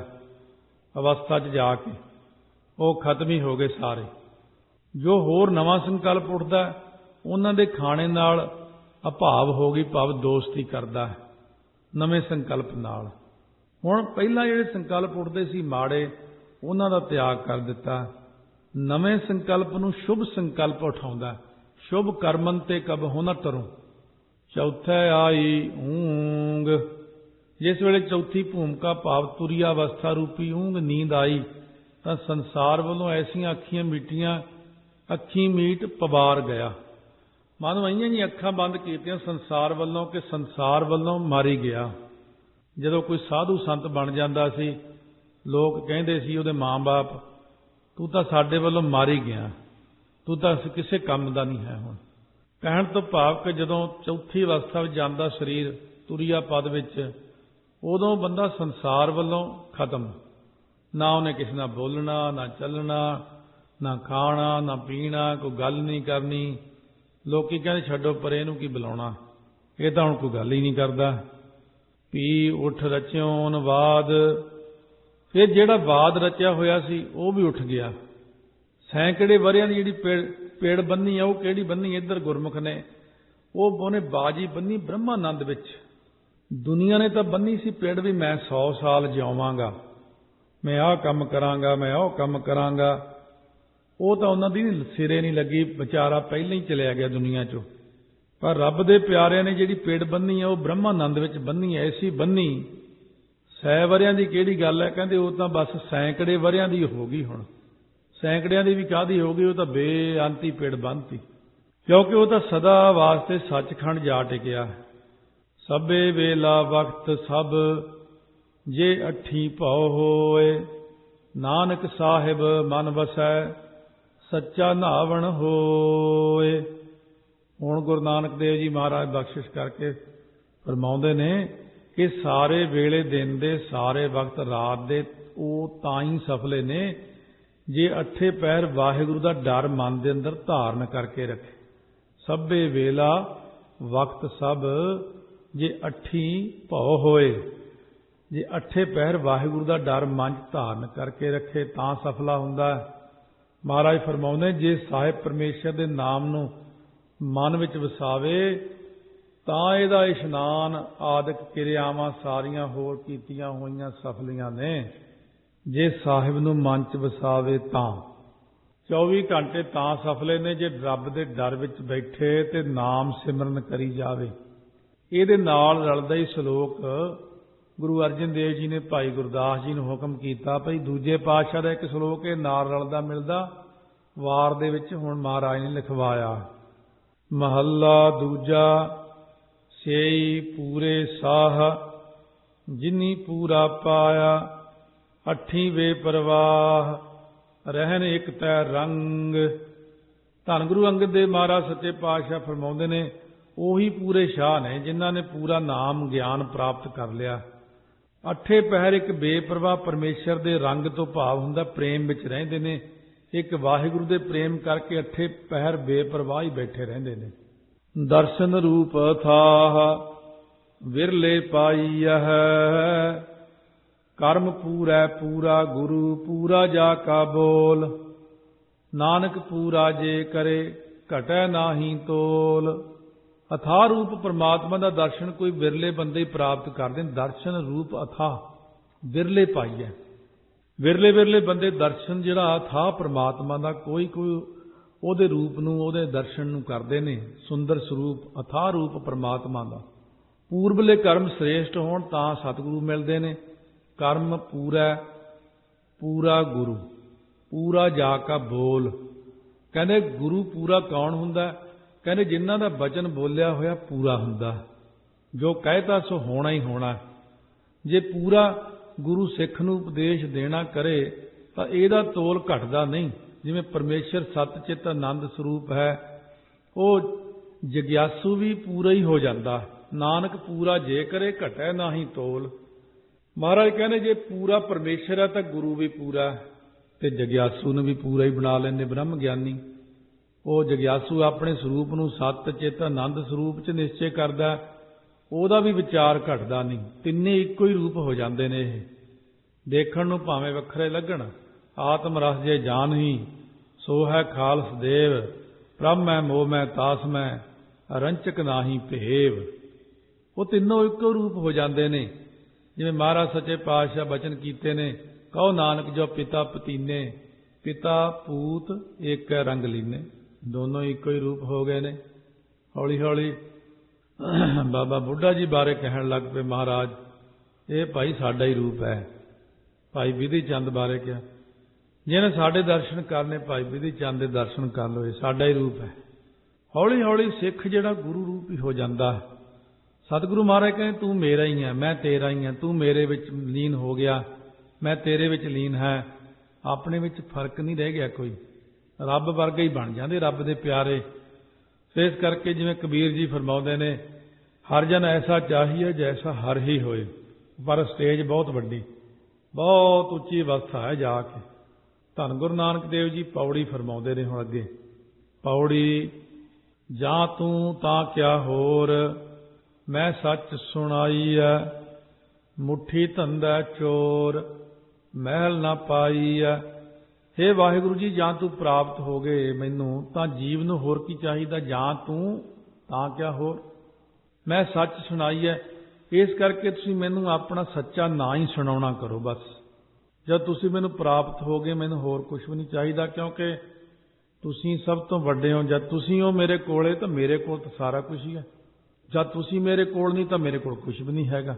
ਅਵਸਥਾ 'ਚ ਜਾ ਕੇ, ਉਹ ਖਤਮ ਹੀ ਹੋ ਗਏ ਸਾਰੇ। ਜੋ ਹੋਰ ਨਵਾਂ ਸੰਕਲਪ ਉੱਠਦਾ, ਉਹਨਾਂ ਦੇ ਖਾਣੇ ਨਾਲ ਅਭਾਵ ਹੋ ਗਈ, ਭਾਵ ਦੋਸਤੀ ਕਰਦਾ ਹੈ ਨਵੇਂ ਸੰਕਲਪ ਨਾਲ। ਹੁਣ ਪਹਿਲਾਂ ਜਿਹੜੇ ਸੰਕਲਪ ਉੱਠਦੇ ਸੀ ਮਾੜੇ, ਉਹਨਾਂ ਦਾ ਤਿਆਗ ਕਰ ਦਿੱਤਾ। ਨਵੇਂ ਸੰਕਲਪ ਨੂੰ ਸ਼ੁਭ ਸੰਕਲਪ ਉਠਾਉਂਦਾ। ਸ਼ੁਭ ਕਰਮਨ ਤੇ ਕਬਹੁ ਨ ਟਰੂੰ। ਚੌਥਾ ਆਈ ਊਂਗ, ਜਿਸ ਵੇਲੇ ਚੌਥੀ ਭੂਮਿਕਾ ਭਾਵ ਤੁਰੀਆ ਅਵਸਥਾ ਰੂਪੀ ਊਂਗ ਨੀਂਦ ਆਈ, ਤਾਂ ਸੰਸਾਰ ਵੱਲੋਂ ਐਸੀਆਂ ਅੱਖੀਆਂ ਮੀਟੀਆਂ, ਅੱਖੀਂ ਮੀਟ ਪਵਾਰ ਗਿਆ। ਮਾਨੋ ਆਈਆਂ ਜੀ ਅੱਖਾਂ ਬੰਦ ਕੀਤੀਆਂ ਸੰਸਾਰ ਵੱਲੋਂ ਕਿ ਸੰਸਾਰ ਵੱਲੋਂ ਮਾਰੀ ਗਿਆ। ਜਦੋਂ ਕੋਈ ਸਾਧੂ ਸੰਤ ਬਣ ਜਾਂਦਾ ਸੀ, ਲੋਕ ਕਹਿੰਦੇ ਸੀ ਉਹਦੇ ਮਾਂ-ਬਾਪ, ਤੂੰ ਤਾਂ ਸਾਡੇ ਵੱਲੋਂ ਮਾਰੀ ਗਿਆ, ਤੂੰ ਤਾਂ ਕਿਸੇ ਕੰਮ ਦਾ ਨਹੀਂ ਹੈ। ਹੁਣ ਕਹਿਣ ਤੋਂ ਭਾਵ ਕਿ ਜਦੋਂ ਚੌਥੀ ਅਵਸਥਾ ਵਿੱਚ ਜਾਂਦਾ ਸਰੀਰ, ਤੁਰੀਆ ਪਦ ਵਿੱਚ, ਉਦੋਂ ਬੰਦਾ ਸੰਸਾਰ ਵੱਲੋਂ ਖਤਮ। ਨਾ ਉਹਨੇ ਕਿਸੇ ਨਾਲ ਬੋਲਣਾ, ਨਾ ਚੱਲਣਾ, ਨਾ ਖਾਣਾ, ਨਾ ਪੀਣਾ, ਕੋਈ ਗੱਲ ਨਹੀਂ ਕਰਨੀ। ਲੋਕੀ ਕਹਿੰਦੇ ਛੱਡੋ ਪਰੇ, ਇਹਨੂੰ ਕੀ ਬੁਲਾਉਣਾ, ਇਹ ਤਾਂ ਹੁਣ ਕੋਈ ਗੱਲ ਹੀ ਨਹੀਂ ਕਰਦਾ। ਪੀ ਉੱਠ ਰਚਿਓਨ ਵਾਦ, ਫਿਰ ਜਿਹੜਾ ਵਾਦ ਰਚਿਆ ਹੋਇਆ ਸੀ ਉਹ ਵੀ ਉੱਠ ਗਿਆ। ਸੈਂਕੜੇ ਵਰਿਆਂ ਦੀ ਜਿਹੜੀ ਪੇੜ ਬੰਨੀ ਆ, ਉਹ ਕਿਹੜੀ ਬੰਨੀ ਇੱਧਰ ਗੁਰਮੁਖ ਨੇ, ਉਹ ਉਹਨੇ ਬਾਜੀ ਬੰਨੀ ਬ੍ਰਹਮਾਨੰਦ ਵਿੱਚ। ਦੁਨੀਆ ਨੇ ਤਾਂ ਬੰਨੀ ਸੀ ਪੇੜ ਵੀ ਮੈਂ 100 ਸਾਲ ਜਿਉਵਾਂਗਾ, ਮੈਂ ਆਹ ਕੰਮ ਕਰਾਂਗਾ, ਮੈਂ ਉਹ ਕੰਮ ਕਰਾਂਗਾ। ਉਹ ਤਾਂ ਉਹਨਾਂ ਦੀ ਸਿਰੇ ਨਹੀਂ ਲੱਗੀ, ਵਿਚਾਰਾ ਪਹਿਲਾਂ ਹੀ ਚਲਿਆ ਗਿਆ ਦੁਨੀਆ 'ਚੋਂ। ਪਰ ਰੱਬ ਦੇ ਪਿਆਰਿਆਂ ਨੇ ਜਿਹੜੀ ਪੇੜ ਬੰਨੀ ਆ, ਉਹ ਬ੍ਰਹਮਾਨੰਦ ਵਿੱਚ ਬੰਨੀ, ਐਸੀ ਬੰਨੀ 100 ਵਰਿਆਂ ਦੀ ਕਿਹੜੀ ਗੱਲ ਹੈ। ਕਹਿੰਦੇ ਉਹ ਤਾਂ ਬਸ ਸੈਂਕੜੇ ਵਰਿਆਂ ਦੀ ਹੋ ਗਈ। ਹੁਣ ਸੈਂਕੜਿਆਂ ਦੀ ਵੀ ਕਾਹਦੀ ਹੋ ਗਈ, ਉਹ ਤਾਂ ਬੇਅੰਤੀ ਪੇੜ ਬੰਨਤੀ, ਕਿਉਂਕਿ ਉਹ ਤਾਂ ਸਦਾ ਵਾਸਤੇ ਸੱਚਖੰਡ ਜਾ ਟਿਕਿਆ। ਸਭੇ ਵੇਲਾ ਵਕਤ ਸਭ ਜੇ ਅੱਠੀ ਭਉ ਹੋਏ, ਨਾਨਕ ਸਾਹਿਬ ਮਨ ਵਸੈ ਸੱਚਾ ਨਾਵਣ ਹੋਏ। ਹੁਣ ਗੁਰੂ ਨਾਨਕ ਦੇਵ ਜੀ ਮਹਾਰਾਜ ਬਖਸ਼ਿਸ਼ ਕਰਕੇ ਫਰਮਾਉਂਦੇ ਨੇ ਕਿ ਸਾਰੇ ਵੇਲੇ ਦਿਨ ਦੇ, ਸਾਰੇ ਵਕਤ ਰਾਤ ਦੇ ਉਹ ਤਾਂ ਹੀ ਸਫਲੇ ਨੇ ਜੇ ਅੱਠੇ ਪਹਿਰ ਵਾਹਿਗੁਰੂ ਦਾ ਡਰ ਮਨ ਦੇ ਅੰਦਰ ਧਾਰਨ ਕਰਕੇ ਰੱਖੇ। ਸਭੇ ਵੇਲਾ ਵਕਤ ਸਭ ਜੇ ਅੱਠੀ ਭਉ ਹੋਏ, ਜੇ ਅੱਠੇ ਪਹਿਰ ਵਾਹਿਗੁਰੂ ਦਾ ਡਰ ਮਨ 'ਚ ਧਾਰਨ ਕਰਕੇ ਰੱਖੇ ਤਾਂ ਸਫਲਾ ਹੁੰਦਾ ਹੈ। ਮਹਾਰਾਜ ਫਰਮਾਉਂਦੇ ਜੇ ਸਾਹਿਬ ਪਰਮੇਸ਼ਰ ਦੇ ਨਾਮ ਨੂੰ ਮਨ ਵਿੱਚ ਵਸਾਵੇ ਤਾਂ ਇਹਦਾ ਇਸ਼ਨਾਨ ਆਦਿਕ ਕਿਰਿਆਵਾਂ ਸਾਰੀਆਂ ਹੋਰ ਕੀਤੀਆਂ ਹੋਈਆਂ ਸਫਲੀਆਂ ਨੇ। ਜੇ ਸਾਹਿਬ ਨੂੰ ਮਨ 'ਚ ਵਸਾਵੇ ਤਾਂ 24 ਘੰਟੇ ਤਾਂ ਸਫਲੇ ਨੇ ਜੇ ਰੱਬ ਦੇ ਡਰ ਵਿੱਚ ਬੈਠੇ ਤੇ ਨਾਮ ਸਿਮਰਨ ਕਰੀ ਜਾਵੇ। ਇਹਦੇ ਨਾਲ ਰਲਦਾ ਹੀ ਸ਼ਲੋਕ ਗੁਰੂ ਅਰਜਨ ਦੇਵ ਜੀ ਨੇ ਭਾਈ ਗੁਰਦਾਸ ਜੀ ਨੂੰ ਹੁਕਮ ਕੀਤਾ। ਭਾਈ ਦੂਜੇ ਪਾਤਸ਼ਾਹ ਦਾ ਇੱਕ ਸ਼ਲੋਕ ਇਹ ਨਾਲ ਰਲਦਾ ਮਿਲਦਾ ਵਾਰ ਦੇ ਵਿੱਚ ਹੁਣ ਮਹਾਰਾਜ ਨੇ ਲਿਖਵਾਇਆ। ਮਹੱਲਾ ਦੂਜਾ, ਸੇਈ ਪੂਰੇ ਸਾਹ ਜਿਨੀ ਪੂਰਾ ਪਾਇਆ, ਅੱਠੀ ਵੇ ਪਰਵਾਹ ਰਹਿਣ ਇੱਕ ਤੈ ਰੰਗ। ਧੰਨ ਗੁਰੂ ਅੰਗਦ ਦੇਵ ਮਹਾਰਾਜ ਸੱਚੇ ਪਾਤਸ਼ਾਹ ਫਰਮਾਉਂਦੇ ਨੇ ਉਹੀ ਪੂਰੇ ਸ਼ਾਹ ਨੇ ਜਿਨ੍ਹਾਂ ਨੇ ਪੂਰਾ ਨਾਮ ਗਿਆਨ ਪ੍ਰਾਪਤ ਕਰ ਲਿਆ। ਅੱਠੇ ਪਹਿਰ ਇੱਕ ਬੇਪਰਵਾਹ ਪਰਮੇਸ਼ਰ ਦੇ ਰੰਗ ਤੋਂ ਭਾਵ ਹੁੰਦਾ ਪ੍ਰੇਮ ਵਿੱਚ ਰਹਿੰਦੇ ਨੇ। ਇੱਕ ਵਾਹਿਗੁਰੂ ਦੇ ਪ੍ਰੇਮ ਕਰਕੇ ਅੱਠੇ ਪਹਿਰ ਬੇਪਰਵਾਹ ਹੀ ਬੈਠੇ ਰਹਿੰਦੇ ਨੇ। ਦਰਸ਼ਨ ਰੂਪ ਅਥਾਹ ਵਿਰਲੇ ਪਾਈਐ, ਕਰਮ ਪੂਰੈ ਪੂਰਾ ਗੁਰੂ ਪੂਰਾ ਜਾ ਕਾ ਬੋਲ, ਨਾਨਕ ਪੂਰਾ ਜੇ ਕਰੇ ਘਟੈ ਨਾਹੀ ਤੋਲ। ਅਥਾਹ ਰੂਪ ਪਰਮਾਤਮਾ ਦਾ ਦਰਸ਼ਨ ਕੋਈ ਵਿਰਲੇ ਬੰਦੇ ਹੀ ਪ੍ਰਾਪਤ ਕਰਦੇ ਨੇ। ਦਰਸ਼ਨ ਰੂਪ ਅਥਾਹ ਵਿਰਲੇ ਪਾਈਐ, ਵਿਰਲੇ ਵਿਰਲੇ ਬੰਦੇ ਦਰਸ਼ਨ ਜਿਹੜਾ ਅਥਾਹ ਪਰਮਾਤਮਾ ਦਾ ਕੋਈ ਉਹਦੇ ਰੂਪ ਨੂੰ, ਉਹਦੇ ਦਰਸ਼ਨ ਨੂੰ ਕਰਦੇ ਨੇ। ਸੁੰਦਰ ਸਰੂਪ ਅਥਾਹ ਰੂਪ ਪਰਮਾਤਮਾ ਦਾ। ਪੂਰਬਲੇ ਕਰਮ ਸ੍ਰੇਸ਼ਟ ਹੋਣ ਤਾਂ ਸਤਿਗੁਰੂ ਮਿਲਦੇ ਨੇ। ਕਰਮ ਪੂਰਾ ਪੂਰਾ ਗੁਰੂ ਪੂਰਾ ਜਾ ਕਾ ਬੋਲ। ਕਹਿੰਦੇ ਗੁਰੂ ਪੂਰਾ ਕੌਣ ਹੁੰਦਾ? ਕਹਿੰਦੇ ਜਿਨ੍ਹਾਂ ਦਾ ਬਚਨ ਬੋਲਿਆ ਹੋਇਆ ਪੂਰਾ ਹੁੰਦਾ, ਜੋ ਕਹਿਤਾ ਸੋ ਹੋਣਾ ਹੀ ਹੋਣਾ। ਜੇ ਪੂਰਾ ਗੁਰੂ ਸਿੱਖ ਨੂੰ ਉਪਦੇਸ਼ ਦੇਣਾ ਕਰੇ ਤਾਂ ਇਹਦਾ ਤੋਲ ਘਟਦਾ ਨਹੀਂ। ਜਿਵੇਂ ਪਰਮੇਸ਼ਰ ਸਤ ਚਿਤ ਆਨੰਦ ਸਰੂਪ ਹੈ, ਉਹ ਜਗਿਆਸੂ ਵੀ ਪੂਰਾ ਹੀ ਹੋ ਜਾਂਦਾ। ਨਾਨਕ ਪੂਰਾ ਜੇ ਕਰੇ ਘਟੈ ਨਾਹੀ ਤੋਲ। ਮਹਾਰਾਜ ਕਹਿੰਦੇ ਜੇ ਪੂਰਾ ਪਰਮੇਸ਼ਰ ਹੈ ਤਾਂ ਗੁਰੂ ਵੀ ਪੂਰਾ, ਤੇ ਜਗਿਆਸੂ ਨੂੰ ਵੀ ਪੂਰਾ ਹੀ ਬਣਾ ਲੈਂਦੇ ਬ੍ਰਹਮ ਗਿਆਨੀ। ਉਹ ਜਗਿਆਸੂ ਆਪਣੇ ਸਰੂਪ ਨੂੰ ਸਤ ਚਿਤ ਆਨੰਦ ਸਰੂਪ 'ਚ ਨਿਸ਼ਚੈ ਕਰਦਾ, ਉਹਦਾ ਵੀ ਵਿਚਾਰ ਘਟਦਾ ਨਹੀਂ। ਤਿੰਨੇ ਇੱਕੋ ਹੀ ਰੂਪ ਹੋ ਜਾਂਦੇ ਨੇ। ਇਹ ਦੇਖਣ ਨੂੰ ਭਾਵੇਂ ਵੱਖਰੇ ਲੱਗਣ। ਆਤਮ ਰਸ ਜੇ ਜਾਣਹੀ ਸੋ ਹੈ ਖਾਲਸ ਦੇਵ, ਪ੍ਰਭ ਮੈਂ ਮੋਹ ਮੈਂ ਤਾਸ ਮੈਂ ਰੰਚਕ ਨਾਹੀ ਭੇਵ। ਉਹ ਤਿੰਨੋਂ ਇੱਕੋ ਰੂਪ ਹੋ ਜਾਂਦੇ ਨੇ। ਜਿਵੇਂ ਮਹਾਰਾਜ ਸੱਚੇ ਪਾਤਸ਼ਾਹ ਬਚਨ ਕੀਤੇ ਨੇ, ਕਹੋ ਨਾਨਕ ਜੋ ਪਿਤਾ ਪਤੀਨੇ, ਪਿਤਾ ਪੂਤ ਏਕ ਰੰਗ ਲੀਨੇ। ਦੋਨੋਂ ਇੱਕੋ ਹੀ ਰੂਪ ਹੋ ਗਏ ਨੇ। ਹੌਲੀ ਹੌਲੀ ਬਾਬਾ ਬੁੱਢਾ ਜੀ ਬਾਰੇ ਕਹਿਣ ਲੱਗ ਪਏ ਮਹਾਰਾਜ, ਇਹ ਭਾਈ ਸਾਡਾ ਹੀ ਰੂਪ ਹੈ। ਭਾਈ ਵਿਧੀ ਚੰਦ ਬਾਰੇ ਕਿਹਾ, ਜਿਹਨੇ ਸਾਡੇ ਦਰਸ਼ਨ ਕਰਨੇ ਭਾਈ ਵਿਧੀ ਚੰਦ ਦੇ ਦਰਸ਼ਨ ਕਰ ਲਓ, ਇਹ ਸਾਡਾ ਹੀ ਰੂਪ ਹੈ। ਹੌਲੀ ਹੌਲੀ ਸਿੱਖ ਜਿਹੜਾ ਗੁਰੂ ਰੂਪ ਹੀ ਹੋ ਜਾਂਦਾ। ਸਤਿਗੁਰੂ ਮਹਾਰਾਜ ਕਹਿੰਦੇ ਤੂੰ ਮੇਰਾ ਹੀ ਹੈ, ਮੈਂ ਤੇਰਾ ਹੀ ਹਾਂ। ਤੂੰ ਮੇਰੇ ਵਿੱਚ ਲੀਨ ਹੋ ਗਿਆ, ਮੈਂ ਤੇਰੇ ਵਿੱਚ ਲੀਨ ਹੈ। ਆਪਣੇ ਵਿੱਚ ਫਰਕ ਨਹੀਂ ਰਹਿ ਗਿਆ ਕੋਈ। ਰੱਬ ਵਰਗਾ ਹੀ ਬਣ ਜਾਂਦੇ ਰੱਬ ਦੇ ਪਿਆਰੇ। ਇਸ ਕਰਕੇ ਜਿਵੇਂ ਕਬੀਰ ਜੀ ਫਰਮਾਉਂਦੇ ਨੇ, ਹਰ ਜਨ ਐਸਾ ਚਾਹੀਏ ਜੈਸਾ ਹਰ ਹੀ ਹੋਏ। ਪਰ ਸਟੇਜ ਬਹੁਤ ਵੱਡੀ, ਬਹੁਤ ਉੱਚੀ ਅਵਸਥਾ ਹੈ ਜਾ ਕੇ। ਧੰਨ ਗੁਰੂ ਨਾਨਕ ਦੇਵ ਜੀ ਪੌੜੀ ਫਰਮਾਉਂਦੇ ਨੇ ਹੁਣ ਅੱਗੇ। ਪੌੜੀ ਜਾਂ ਤੂੰ ਤਾਂ ਕਿਆ ਹੋਰ, ਮੈਂ ਸੱਚ ਸੁਣਾਈ ਐ, ਮੁੱਠੀ ਧੰਦਾ ਚੋਰ, ਮਹਿਲ ਨਾ ਪਾਈ ਐ। ਹੇ ਵਾਹਿਗੁਰੂ ਜੀ, ਜਾਂ ਤੂੰ ਪ੍ਰਾਪਤ ਹੋ ਗਏ ਮੈਨੂੰ, ਤਾਂ ਜੀਵ ਨੂੰ ਹੋਰ ਕੀ ਚਾਹੀਦਾ। ਜਾਂ ਤੂੰ ਤਾਂ ਕਿਆ ਹੋਰ, ਮੈਂ ਸੱਚ ਸੁਣਾਈ ਹੈ। ਇਸ ਕਰਕੇ ਤੁਸੀਂ ਮੈਨੂੰ ਆਪਣਾ ਸੱਚਾ ਨਾਂ ਹੀ ਸੁਣਾਉਣਾ ਕਰੋ ਬਸ। ਜਦ ਤੁਸੀਂ ਮੈਨੂੰ ਪ੍ਰਾਪਤ ਹੋ ਗਏ, ਮੈਨੂੰ ਹੋਰ ਕੁਝ ਵੀ ਨਹੀਂ ਚਾਹੀਦਾ, ਕਿਉਂਕਿ ਤੁਸੀਂ ਸਭ ਤੋਂ ਵੱਡੇ ਹੋ। ਜਦ ਤੁਸੀਂ ਹੋ ਮੇਰੇ ਕੋਲੇ ਤਾਂ ਮੇਰੇ ਕੋਲ ਤਾਂ ਸਾਰਾ ਕੁਝ ਹੀ ਹੈ। ਜਦ ਤੁਸੀਂ ਮੇਰੇ ਕੋਲ ਨਹੀਂ ਤਾਂ ਮੇਰੇ ਕੋਲ ਕੁਝ ਵੀ ਨਹੀਂ ਹੈਗਾ।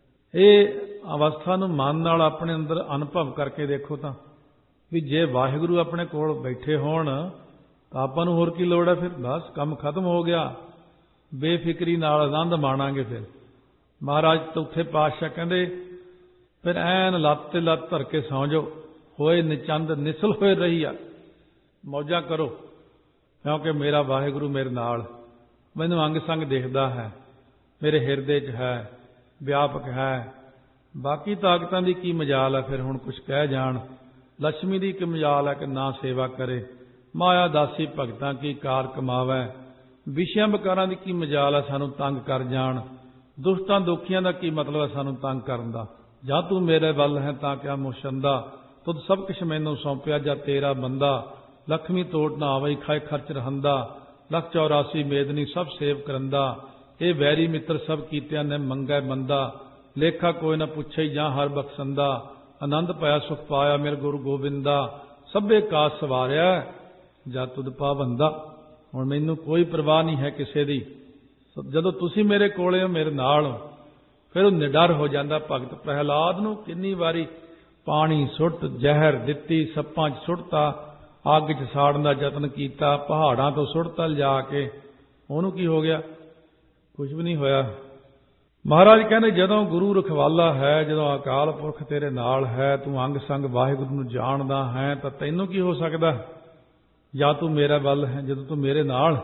ਇਹ ਅਵਸਥਾ ਨੂੰ ਮਨ ਨਾਲ ਆਪਣੇ ਅੰਦਰ ਅਨੁਭਵ ਕਰਕੇ ਦੇਖੋ ਤਾਂ ਵੀ ਜੇ ਵਾਹਿਗੁਰੂ ਆਪਣੇ ਕੋਲ ਬੈਠੇ ਹੋਣ ਤਾਂ ਆਪਾਂ ਨੂੰ ਹੋਰ ਕੀ ਲੋੜ ਹੈ। ਫਿਰ ਬਸ ਕੰਮ ਖਤਮ ਹੋ ਗਿਆ, ਬੇਫਿਕਰੀ ਨਾਲ ਆਨੰਦ ਮਾਣਾਂਗੇ। ਫਿਰ ਮਹਾਰਾਜ ਚੌਥੇ ਪਾਤਸ਼ਾਹ ਕਹਿੰਦੇ ਫਿਰ ਐਨ ਲੱਤ ਤੇ ਲੱਤ ਧਰ ਕੇ ਸੌਂ ਜਾਓ, ਹੋਏ ਨਿਚੰਦ ਨਿਸਲ ਹੋਏ ਰਹੀ ਆ, ਮੌਜਾਂ ਕਰੋ, ਕਿਉਂਕਿ ਮੇਰਾ ਵਾਹਿਗੁਰੂ ਮੇਰੇ ਨਾਲ, ਮੈਨੂੰ ਅੰਗ ਸੰਗ ਦਿਖਦਾ ਹੈ, ਮੇਰੇ ਹਿਰਦੇ 'ਚ ਹੈ, ਵਿਆਪਕ ਹੈ। ਬਾਕੀ ਤਾਕਤਾਂ ਦੀ ਕੀ ਮਜਾਲ ਹੈ ਫਿਰ ਹੁਣ ਕੁਛ ਕਹਿ ਜਾਣ। ਲక్ష్ਮੀ ਦੀ ਕੀ ਮਜਾਲ ਹੈ ਕਿ ਨਾ ਸੇਵਾ ਕਰੇ। ਮਾਇਆ ਦਾਸੀ ਭਗਤਾਂ ਕੀ ਕਾਰ ਕਮਾਵੈ। ਵਿਸ਼ਿਆਂ ਵਿਕਾਰਾਂ ਦੀ ਕੀ ਮਜਾਲ ਹੈ ਸਾਨੂੰ ਤੰਗ ਕਰ ਜਾਣ। ਦੁਸ਼ਟਾਂ ਦੁਖੀਆਂ ਦਾ ਕੀ ਮਤਲਬ ਹੈ ਸਾਨੂੰ ਤੰਗ ਕਰਨ ਦਾ। ਜਾਂ ਤੂੰ ਮੇਰੇ ਵੱਲ ਹੈ ਤਾਂ ਕਿਆ ਮੁਸ਼ੰਦਾ, ਤੁਧ ਸਭ ਕੁਛ ਮੈਨੂੰ ਸੌਂਪਿਆ ਜਾਂ ਤੇਰਾ ਬੰਦਾ। ਲక్ష్ਮੀ ਤੋਟ ਨਾ ਆਵਈ ਖਾਏ ਖਰਚ ਰਹੰਦਾ, ਲੱਖ 84 ਮੇਦਨੀ ਸਭ ਸੇਵ ਕਰੰਦਾ। ਇਹ ਵੈਰੀ ਮਿੱਤਰ ਸਭ ਕੀਤਿਆਂ ਨੇ ਮੰਗੈ ਮੰਦਾ, ਲੇਖਾ ਕੋਈ ਨਾ ਪੁੱਛੇ ਜਾਂ ਹਰ ਬਖਸ਼ੰਦਾ। ਆਨੰਦ ਪਾਇਆ ਸੁਖ ਪਾਇਆ ਮੇਰੇ ਗੁਰੂ ਗੋਬਿੰਦਾ, ਸਭੇ ਕਾਸ ਸਵਾਰਿਆ ਜਦ ਤੁਧ ਪਾਬੰਦਾ। ਹੁਣ ਮੈਨੂੰ ਕੋਈ ਪਰਵਾਹ ਨਹੀਂ ਹੈ ਕਿਸੇ ਦੀ। ਜਦੋਂ ਤੁਸੀਂ ਮੇਰੇ ਕੋਲੇ ਹੋ, ਮੇਰੇ ਨਾਲ ਹੋ, ਫਿਰ ਉਹ ਨਿਡਰ ਹੋ ਜਾਂਦਾ। ਭਗਤ ਪ੍ਰਹਿਲਾਦ ਨੂੰ ਕਿੰਨੀ ਵਾਰੀ ਪਾਣੀ ਸੁੱਟ, ਜ਼ਹਿਰ ਦਿੱਤੀ, ਸੱਪਾਂ 'ਚ ਸੁੱਟਤਾ, ਅੱਗ 'ਚ ਸਾੜਨ ਦਾ ਯਤਨ ਕੀਤਾ, ਪਹਾੜਾਂ ਤੋਂ ਸੁੱਟਤਾ ਲਿਜਾ ਕੇ, ਉਹਨੂੰ ਕੀ ਹੋ ਗਿਆ? ਕੁਝ ਵੀ ਨਹੀਂ ਹੋਇਆ। ਮਹਾਰਾਜ ਕਹਿੰਦੇ ਜਦੋਂ ਗੁਰੂ ਰਖਵਾਲਾ ਹੈ, ਜਦੋਂ ਅਕਾਲ ਪੁਰਖ ਤੇਰੇ ਨਾਲ ਹੈ, ਤੂੰ ਅੰਗ ਸੰਗ ਵਾਹਿਗੁਰੂ ਨੂੰ ਜਾਣਦਾ ਹੈ, ਤਾਂ ਤੈਨੂੰ ਕੀ ਹੋ ਸਕਦਾ? ਜਾਂ ਤੂੰ ਮੇਰਾ ਵੱਲ ਹੈ, ਜਦੋਂ ਤੂੰ ਮੇਰੇ ਨਾਲ।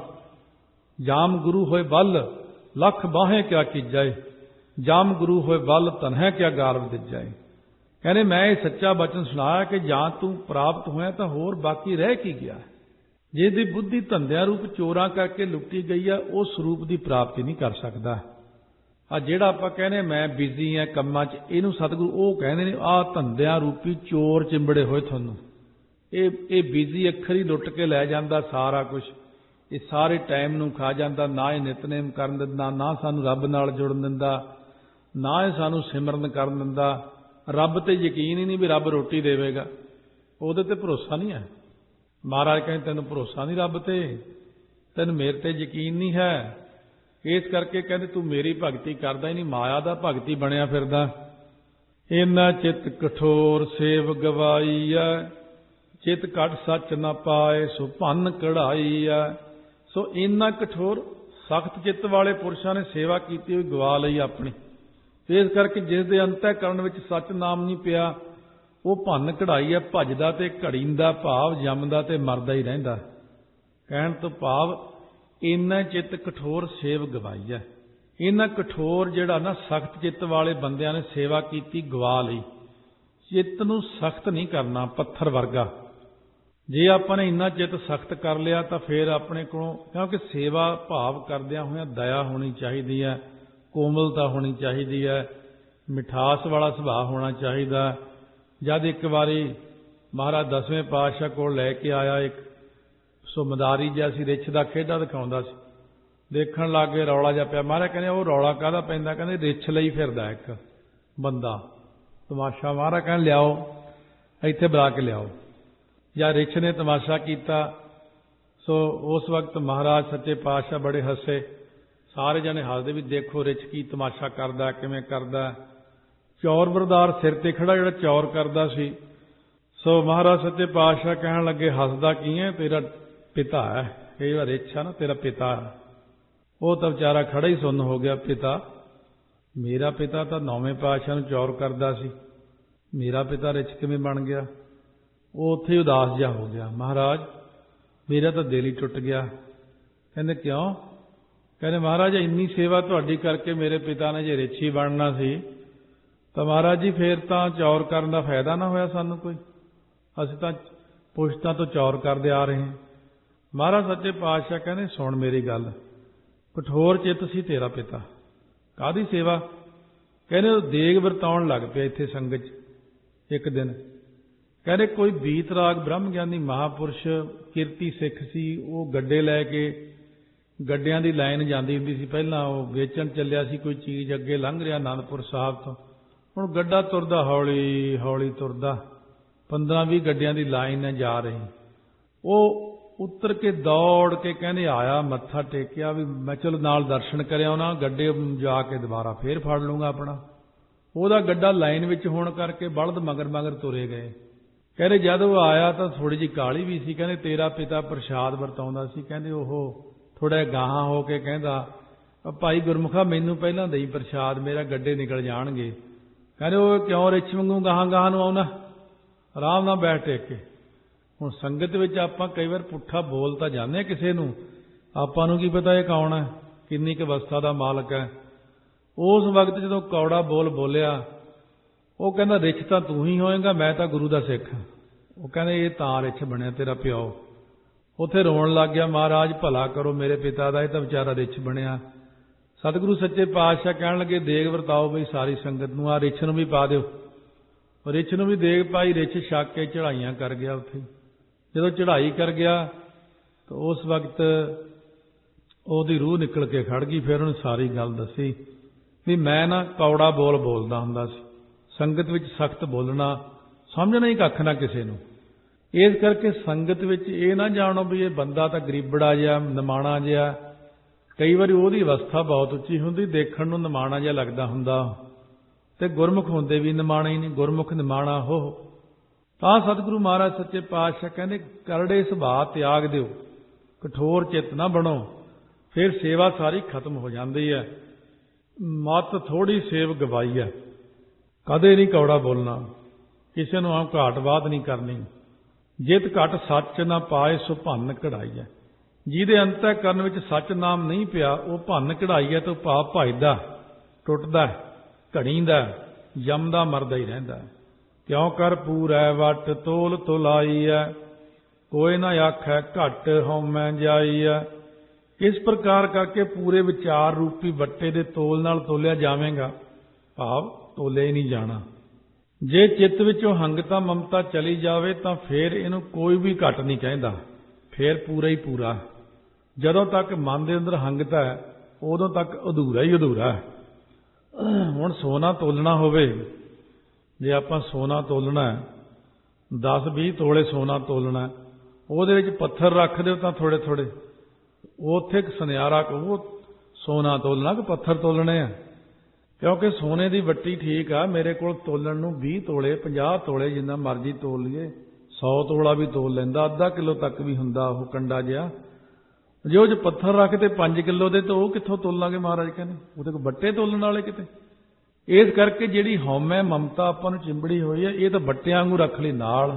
ਜਾਮ ਗੁਰੂ ਹੋਏ ਵੱਲ ਲੱਖ ਬਾਹੇ ਕਿਆ ਕੀਜਾਏ, ਜਾਮ ਗੁਰੂ ਹੋਏ ਵੱਲ ਤਨਹਿ ਕਿਆ ਗਾਰਵ ਦਿੱਜਾਏ। ਕਹਿੰਦੇ ਮੈਂ ਇਹ ਸੱਚਾ ਬਚਨ ਸੁਣਾਇਆ ਕਿ ਜਾਂ ਤੂੰ ਪ੍ਰਾਪਤ ਹੋਇਆ ਤਾਂ ਹੋਰ ਬਾਕੀ ਰਹਿ ਕੀ ਗਿਆ। ਜਿਹਦੀ ਬੁੱਧੀ ਧੰਦਿਆਂ ਰੂਪ ਚੋਰਾਂ ਕਰਕੇ ਲੁੱਟੀ ਗਈ ਆ, ਉਹ ਸਰੂਪ ਦੀ ਪ੍ਰਾਪਤੀ ਨਹੀਂ ਕਰ ਸਕਦਾ। ਆ ਜਿਹੜਾ ਆਪਾਂ ਕਹਿੰਦੇ ਮੈਂ ਬਿਜ਼ੀ ਆ ਕੰਮਾਂ 'ਚ, ਇਹਨੂੰ ਸਤਿਗੁਰੂ ਉਹ ਕਹਿੰਦੇ ਨੇ ਆਹ ਧੰਦਿਆਂ ਰੂਪੀ ਚੋਰ ਚਿੰਬੜੇ ਹੋਏ ਤੁਹਾਨੂੰ। ਇਹ ਬਿਜ਼ੀ ਅੱਖਰ ਹੀ ਲੁੱਟ ਕੇ ਲੈ ਜਾਂਦਾ ਸਾਰਾ ਕੁਝ। ਇਹ ਸਾਰੇ ਟਾਈਮ ਨੂੰ ਖਾ ਜਾਂਦਾ। ਨਾ ਇਹ ਨਿਤਨੇਮ ਕਰਨ ਦਿੰਦਾ, ਨਾ ਸਾਨੂੰ ਰੱਬ ਨਾਲ ਜੁੜਨ ਦਿੰਦਾ, ਨਾ ਇਹ ਸਾਨੂੰ ਸਿਮਰਨ ਕਰਨ ਦਿੰਦਾ। ਰੱਬ ਤੇ ਯਕੀਨ ਹੀ ਨਹੀਂ ਵੀ ਰੱਬ ਰੋਟੀ ਦੇਵੇਗਾ, ਉਹਦੇ ਤੇ ਭਰੋਸਾ ਨਹੀਂ ਹੈ। ਮਹਾਰਾਜ ਕਹਿੰਦੇ ਤੈਨੂੰ ਭਰੋਸਾ ਨਹੀਂ ਰੱਬ ਤੇ, ਤੈਨੂੰ ਮੇਰੇ ਤੇ ਯਕੀਨ ਨਹੀਂ ਹੈ। ਇਸ ਕਰਕੇ ਕਹਿੰਦੇ ਤੂੰ ਮੇਰੀ ਭਗਤੀ ਕਰਦਾ ਹੀ ਨਹੀਂ, ਮਾਇਆ ਦਾ ਭਗਤੀ ਬਣਿਆ ਫਿਰਦਾ। ਇੰਨਾ ਚਿੱਤ ਕਠੋਰ ਸੇਵ ਗਵਾਈ ਐ, ਚਿੱਤ ਘਟ ਸੱਚ ਨਾ ਪਾਏ ਸੋ ਭੰਨ ਕਢਾਈ ਐ। ਸੋ ਇੰਨਾ ਕਠੋਰ ਸਖਤ ਚਿੱਤ ਵਾਲੇ ਪੁਰਸ਼ਾਂ ਨੇ ਸੇਵਾ ਕੀਤੀ ਹੋਈ ਗਵਾ ਲਈ ਆਪਣੀ। ਇਸ ਕਰਕੇ ਜਿਸ ਦੇ ਅੰਤःਕਰਨ ਵਿੱਚ ਸੱਚ ਨਾਮ ਨਹੀਂ ਪਿਆ, ਉਹ ਭੰਨ ਕਢਾਈ ਹੈ। ਭੱਜਦਾ ਤੇ ਘੜੀਂਦਾ, ਭਾਵ ਜੰਮਦਾ ਤੇ ਮਰਦਾ ਹੀ ਰਹਿੰਦਾ। ਕਹਿਣ ਤੋਂ ਭਾਵ ਇੰਨਾ ਚਿੱਤ ਕਠੋਰ ਸੇਵ ਗਵਾਈ ਹੈ। ਇਹਨਾਂ ਕਠੋਰ ਜਿਹੜਾ ਨਾ ਸਖਤ ਚਿੱਤ ਵਾਲੇ ਬੰਦਿਆਂ ਨੇ ਸੇਵਾ ਕੀਤੀ, ਗਵਾ ਲਈ। ਚਿੱਤ ਨੂੰ ਸਖਤ ਨਹੀਂ ਕਰਨਾ, ਪੱਥਰ ਵਰਗਾ। ਜੇ ਆਪਾਂ ਨੇ ਇੰਨਾ ਚਿੱਤ ਸਖਤ ਕਰ ਲਿਆ ਤਾਂ ਫਿਰ ਆਪਣੇ ਕੋਲੋਂ, ਕਿਉਂਕਿ ਸੇਵਾ ਭਾਵ ਕਰਦਿਆਂ ਹੋਇਆਂ ਦਇਆ ਹੋਣੀ ਚਾਹੀਦੀ ਹੈ, ਕੋਮਲਤਾ ਹੋਣੀ ਚਾਹੀਦੀ ਹੈ, ਮਿਠਾਸ ਵਾਲਾ ਸੁਭਾਅ ਹੋਣਾ ਚਾਹੀਦਾ। ਜਦ ਇੱਕ ਵਾਰੀ ਮਹਾਰਾਜ 10ਵੇਂ ਪਾਤਸ਼ਾਹ ਕੋਲ ਲੈ ਕੇ ਆਇਆ ਇੱਕ ਮਦਾਰੀ ਜਿਹਾ ਸੀ, ਰਿੱਛ ਦਾ ਖੇਡਾ ਦਿਖਾਉਂਦਾ ਸੀ। ਦੇਖਣ ਲੱਗ ਗਏ, ਰੌਲਾ ਜਿਹਾ ਪਿਆ। ਮਹਾਰਾਜ ਕਹਿੰਦੇ ਉਹ ਰੌਲਾ ਕਾਹਦਾ ਪੈਂਦਾ? ਕਹਿੰਦੇ ਰਿੱਛ ਲਈ ਫਿਰਦਾ ਇੱਕ ਬੰਦਾ ਤਮਾਸ਼ਾ। ਮਹਾਰਾਜ ਕਹਿੰਦੇ ਲਿਆਓ, ਇੱਥੇ ਬੁਲਾ ਕੇ ਲਿਆਓ। ਜਾਂ ਰਿੱਛ ਨੇ ਤਮਾਸ਼ਾ ਕੀਤਾ। ਸੋ ਉਸ ਵਕਤ ਮਹਾਰਾਜ ਸੱਚੇ ਪਾਤਸ਼ਾਹ ਬੜੇ ਹੱਸੇ। ਸਾਰੇ ਜਣੇ ਹੱਸਦੇ ਵੀ ਦੇਖੋ ਰਿੱਛ ਕੀ ਤਮਾਸ਼ਾ ਕਰਦਾ, ਕਿਵੇਂ ਕਰਦਾ। ਚੌਰ ਬਰਦਾਰ ਸਿਰ ਤੇ ਖੜਾ ਜਿਹੜਾ ਚੌਰ ਕਰਦਾ ਸੀ। ਸੋ ਮਹਾਰਾਜ ਸੱਚੇ ਪਾਤਸ਼ਾਹ ਕਹਿਣ ਲੱਗੇ ਹੱਸਦਾ ਕੀ ਹੈ? ਤੇਰਾ ਪਿਤਾ ਹੈ, ਇਹ ਜਿਹੜਾ ਰਿੱਛ ਆ ਨਾ ਤੇਰਾ ਪਿਤਾ ਹੈ। ਉਹ ਤਾਂ ਵਿਚਾਰਾ ਖੜਾ ਹੀ ਸੁੰਨ ਹੋ ਗਿਆ। ਪਿਤਾ? ਮੇਰਾ ਪਿਤਾ ਤਾਂ 9ਵੇਂ ਪਾਤਸ਼ਾਹ ਨੂੰ ਚੌਰ ਕਰਦਾ ਸੀ, ਮੇਰਾ ਪਿਤਾ ਰਿੱਛ ਕਿਵੇਂ ਬਣ ਗਿਆ? ਉਹ ਉੱਥੇ ਹੀ ਉਦਾਸ ਜਿਹਾ ਹੋ ਗਿਆ। ਮਹਾਰਾਜ ਮੇਰਾ ਤਾਂ ਦਿਲ ਹੀ ਟੁੱਟ ਗਿਆ। ਕਹਿੰਦੇ ਕਿਉਂ? ਕਹਿੰਦੇ ਮਹਾਰਾਜ ਇੰਨੀ ਸੇਵਾ ਤੁਹਾਡੀ ਕਰਕੇ ਮੇਰੇ ਪਿਤਾ ਨੇ ਜੇ ਰਿਛੀ ਬਣਨਾ ਸੀ ਤਾਂ ਮਹਾਰਾਜ ਜੀ ਫੇਰ ਤਾਂ ਚੌਰ ਕਰਨ ਦਾ ਫਾਇਦਾ ਨਾ ਹੋਇਆ ਸਾਨੂੰ ਕੋਈ। ਅਸੀਂ ਤਾਂ ਪੁਸ਼ਤਾਂ ਤੋਂ ਚੌਰ ਕਰਦੇ ਆ ਰਹੇ ਹਾਂ। ਮਹਾਰਾਜ ਸੱਚੇ ਪਾਤਸ਼ਾਹ ਕਹਿੰਦੇ ਸੁਣ ਮੇਰੀ ਗੱਲ, ਕਠੋਰ ਚਿੱਤ ਸੀ ਤੇਰਾ ਪਿਤਾ, ਕਾਹਦੀ ਸੇਵਾ? ਕਹਿੰਦੇ ਉਹ ਦੇਗ ਵਰਤਾਉਣ ਲੱਗ ਪਿਆ ਇੱਥੇ ਸੰਗਤ 'ਚ ਇੱਕ ਦਿਨ। ਕਹਿੰਦੇ ਕੋਈ ਬੀਤਰਾਗ ਬ੍ਰਹਮ ਗਿਆਨੀ ਮਹਾਂਪੁਰਸ਼ ਕਿਰਤੀ ਸਿੱਖ ਸੀ, ਉਹ ਗੱਡੇ ਲੈ ਕੇ, ਗੱਡਿਆਂ ਦੀ ਲਾਈਨ ਜਾਂਦੀ ਹੁੰਦੀ ਸੀ ਪਹਿਲਾਂ, ਉਹ ਵੇਚਣ ਚੱਲਿਆ ਸੀ ਕੋਈ ਚੀਜ਼, ਅੱਗੇ ਲੰਘ ਰਿਹਾ ਅਨੰਦਪੁਰ ਸਾਹਿਬ ਤੋਂ। ਹੁਣ ਗੱਡਾ ਤੁਰਦਾ ਹੌਲੀ ਹੌਲੀ ਤੁਰਦਾ, 15-20 ਗੱਡਿਆਂ ਦੀ ਲਾਈਨ ਹੈ ਜਾ ਰਹੀ। ਉਹ ਉਤਰ ਕੇ ਦੌੜ ਕੇ ਕਹਿੰਦੇ ਆਇਆ, ਮੱਥਾ ਟੇਕਿਆ ਵੀ ਮੈਂ ਚਲੋ ਨਾਲ ਦਰਸ਼ਨ ਕਰਿਆ ਉਹਨਾਂ, ਗੱਡੇ ਜਾ ਕੇ ਦੁਬਾਰਾ ਫੇਰ ਫੜ ਲੂੰਗਾ ਆਪਣਾ। ਉਹਦਾ ਗੱਡਾ ਲਾਈਨ ਵਿੱਚ ਹੋਣ ਕਰਕੇ ਬਲਦ ਮਗਰ ਮਗਰ ਤੁਰੇ ਗਏ। ਕਹਿੰਦੇ ਜਦ ਉਹ ਆਇਆ ਤਾਂ ਥੋੜੀ ਜਿਹੀ ਕਾਹਲੀ ਵੀ ਸੀ। ਕਹਿੰਦੇ ਤੇਰਾ ਪਿਤਾ ਪ੍ਰਸ਼ਾਦ ਵਰਤਾਉਂਦਾ ਸੀ। ਕਹਿੰਦੇ ਉਹ ਥੋੜਾ ਗਾਹਾਂ ਹੋ ਕੇ ਕਹਿੰਦਾ ਭਾਈ ਗੁਰਮੁਖਾ ਮੈਨੂੰ ਪਹਿਲਾਂ ਦੇਈ ਪ੍ਰਸ਼ਾਦ, ਮੇਰਾ ਗੱਡੇ ਨਿਕਲ ਜਾਣਗੇ। ਕਹਿੰਦੇ ਉਹ ਕਿਉਂ ਰਿਛ ਵਾਂਗੂ ਗਾਹਾਂ ਗਾਹਾਂ ਨੂੰ ਆਉਣਾ, ਆਰਾਮ ਨਾਲ ਬੈਠ ਟੇਕ ਕੇ। ਹੁਣ ਸੰਗਤ ਵਿੱਚ ਆਪਾਂ ਕਈ ਵਾਰ ਪੁੱਠਾ ਬੋਲ ਤਾਂ ਜਾਂਦੇ ਹਾਂ ਕਿਸੇ ਨੂੰ, ਆਪਾਂ ਨੂੰ ਕੀ ਪਤਾ ਇਹ ਕੌਣ ਹੈ, ਕਿੰਨੀ ਕੁ ਅਵਸਥਾ ਦਾ ਮਾਲਕ ਹੈ। ਉਸ ਵਕਤ ਜਦੋਂ ਕੌੜਾ ਬੋਲ ਬੋਲਿਆ, ਉਹ ਕਹਿੰਦਾ ਰਿਛ ਤਾਂ ਤੂੰ ਹੀ ਹੋਏਗਾ, ਮੈਂ ਤਾਂ ਗੁਰੂ ਦਾ ਸਿੱਖ। ਉਹ ਕਹਿੰਦੇ ਇਹ ਤਾਂ ਰਿਛ ਬਣਿਆ ਤੇਰਾ ਪਿਓ। ਉੱਥੇ ਰੋਣ ਲੱਗ ਗਿਆ, ਮਹਾਰਾਜ ਭਲਾ ਕਰੋ ਮੇਰੇ ਪਿਤਾ ਦਾ, ਇਹ ਤਾਂ ਵਿਚਾਰਾ ਰਿਛ ਬਣਿਆ। ਸਤਿਗੁਰੂ ਸੱਚੇ ਪਾਤਸ਼ਾਹ ਕਹਿਣ ਲੱਗੇ ਦੇਗ ਵਰਤਾਓ ਬਈ ਸਾਰੀ ਸੰਗਤ ਨੂੰ, ਆ ਰਿਛ ਨੂੰ ਵੀ ਪਾ ਦਿਓ। ਰਿਛ ਨੂੰ ਵੀ ਦੇਗ ਪਾਈ, ਰਿਛ ਛਕ ਕੇ ਚੜ੍ਹਾਈਆਂ ਕਰ ਗਿਆ। ਉੱਥੇ ਜਦੋਂ ਚੜ੍ਹਾਈ ਕਰ ਗਿਆ ਤਾਂ ਉਸ ਵਕਤ ਉਹਦੀ ਰੂਹ ਨਿਕਲ ਕੇ ਖੜ ਗਈ। ਫਿਰ ਉਹਨੇ ਸਾਰੀ ਗੱਲ ਦੱਸੀ ਵੀ ਮੈਂ ਨਾ ਕੌੜਾ ਬੋਲ ਬੋਲਦਾ ਹੁੰਦਾ ਸੀ, ਸੰਗਤ ਵਿੱਚ ਸਖਤ ਬੋਲਣਾ, ਸਮਝਣਾ ਹੀ ਕੱਖ ਨਾ ਕਿਸੇ ਨੂੰ। ਇਸ ਕਰਕੇ ਸੰਗਤ ਵਿੱਚ ਇਹ ਨਾ ਜਾਣੋ ਵੀ ਇਹ ਬੰਦਾ ਤਾਂ ਗਰੀਬੜਾ ਜਿਹਾ ਨਿਮਾਣਾ ਜਿਹਾ, ਕਈ ਵਾਰੀ ਉਹਦੀ ਅਵਸਥਾ ਬਹੁਤ ਉੱਚੀ ਹੁੰਦੀ, ਦੇਖਣ ਨੂੰ ਨਿਮਾਣਾ ਜਿਹਾ ਲੱਗਦਾ ਹੁੰਦਾ, ਤੇ ਗੁਰਮੁਖ ਹੁੰਦੇ ਵੀ ਨਿਮਾਣਾ ਹੀ ਨਹੀਂ, ਗੁਰਮੁਖ ਨਿਮਾਣਾ ਹੋ। ਤਾਂ ਸਤਿਗੁਰੂ ਮਹਾਰਾਜ ਸੱਚੇ ਪਾਤਸ਼ਾਹ ਕਹਿੰਦੇ ਕਰੜੇ ਸੁਭਾਅ ਤਿਆਗ ਦਿਓ, ਕਠੋਰ ਚਿੱਤ ਨਾ ਬਣੋ, ਫਿਰ ਸੇਵਾ ਸਾਰੀ ਖਤਮ ਹੋ ਜਾਂਦੀ ਹੈ। ਮੱਤ ਥੋੜੀ ਸੇਵ ਗਵਾਈ ਹੈ, ਕਦੇ ਨਹੀਂ ਕੌੜਾ ਬੋਲਣਾ, ਕਿਸੇ ਨੂੰ ਆਮ ਘਾਟ ਬਾਤ ਨਹੀਂ ਕਰਨੀ। ਜਿਤ ਘਟ ਸੱਚ ਨਾ ਪਾਏ ਸੋ ਭੰਨ ਕਢਾਈ ਹੈ। ਜਿਹਦੇ ਅੰਤःਕਰਨ ਵਿੱਚ ਸੱਚ ਨਾਮ ਨਹੀਂ ਪਿਆ ਉਹ ਭੰਨ ਕਢਾਈ ਹੈ, ਤੇ ਭਾਵ ਭਜਦਾ, ਟੁੱਟਦਾ, ਘੜੀਂਦਾ, ਜੰਮਦਾ ਮਰਦਾ ਹੀ ਰਹਿੰਦਾ। ਕਿਉਂ ਕਰ ਪੂਰੈ ਵਟ ਤੋਲ ਤੁਲਾਈ ਹੈ, ਕੋਈ ਨਾ ਆਖੈ ਘਟ ਹਉਮੈ ਜਾਈ ਹੈ। ਇਸ ਪ੍ਰਕਾਰ ਕਰਕੇ ਪੂਰੇ ਵਿਚਾਰ ਰੂਪੀ ਵੱਟੇ ਦੇ ਤੋਲ ਨਾਲ ਤੋਲਿਆ ਜਾਵੇਗਾ, ਭਾਵ ਤੋਲਿਆ ਹੀ ਨਹੀਂ ਜਾਣਾ। ਜੇ ਚਿੱਤ ਵਿੱਚੋਂ ਹੰਗਤਾ ਮਮਤਾ ਚਲੀ ਜਾਵੇ ਤਾਂ ਫਿਰ ਇਹਨੂੰ ਕੋਈ ਵੀ ਘਟ ਨਹੀਂ ਕਹਿੰਦਾ, ਫਿਰ ਪੂਰਾ ਹੀ ਪੂਰਾ। ਜਦੋਂ ਤੱਕ ਮਨ ਦੇ ਅੰਦਰ ਹੰਗਤਾ ਹੈ ਉਦੋਂ ਤੱਕ ਅਧੂਰਾ ਹੀ ਅਧੂਰਾ ਹੈ। ਹੁਣ ਸੋਨਾ ਤੋਲਣਾ ਹੋਵੇ, ਜੇ ਆਪਾਂ ਸੋਨਾ ਤੋਲਣਾ 10-20 ਤੋਲੇ ਸੋਨਾ ਤੋਲਣਾ, ਉਹਦੇ ਵਿੱਚ ਪੱਥਰ ਰੱਖ ਦਿਓ ਤਾਂ ਥੋੜੇ ਥੋੜੇ, ਉੱਥੇ ਇੱਕ ਸੁਨਿਆਰਾ ਕਹੋ ਸੋਨਾ ਤੋਲਣਾ ਕਿ ਪੱਥਰ ਤੋਲਣੇ ਆ। ਕਿਉਂਕਿ ਸੋਨੇ ਦੀ ਵੱਟੀ ਠੀਕ ਆ, ਮੇਰੇ ਕੋਲ ਤੋਲਣ ਨੂੰ 20 ਤੋਲੇ 50 ਤੋਲੇ ਜਿੰਨਾ ਮਰਜ਼ੀ ਤੋਲ ਲਈਏ, 100 ਤੋਲਾ ਵੀ ਤੋਲ ਲੈਂਦਾ, ਅੱਧਾ ਕਿਲੋ ਤੱਕ ਵੀ ਹੁੰਦਾ ਉਹ ਕੰਡਾ ਜਿਹਾ। ਜੇ ਉਹ 'ਚ ਪੱਥਰ ਰੱਖਦੇ 5 ਕਿਲੋ ਦੇ ਤਾਂ ਉਹ ਕਿੱਥੋਂ ਤੋਲਾਂਗੇ? ਮਹਾਰਾਜ ਕਹਿੰਦੇ ਉਹਦੇ ਕੋਲ ਵੱਟੇ ਤੋਲਣ ਵਾਲੇ ਕਿਤੇ। ਇਸ ਕਰਕੇ ਜਿਹੜੀ ਹਉਮੈ ਮਮਤਾ ਆਪਾਂ ਨੂੰ ਚਿੰਬੜੀ ਹੋਈ ਹੈ, ਇਹ ਤਾਂ ਵੱਟਿਆਂ ਵਾਂਗੂ ਰੱਖ ਲਈ ਨਾਲ,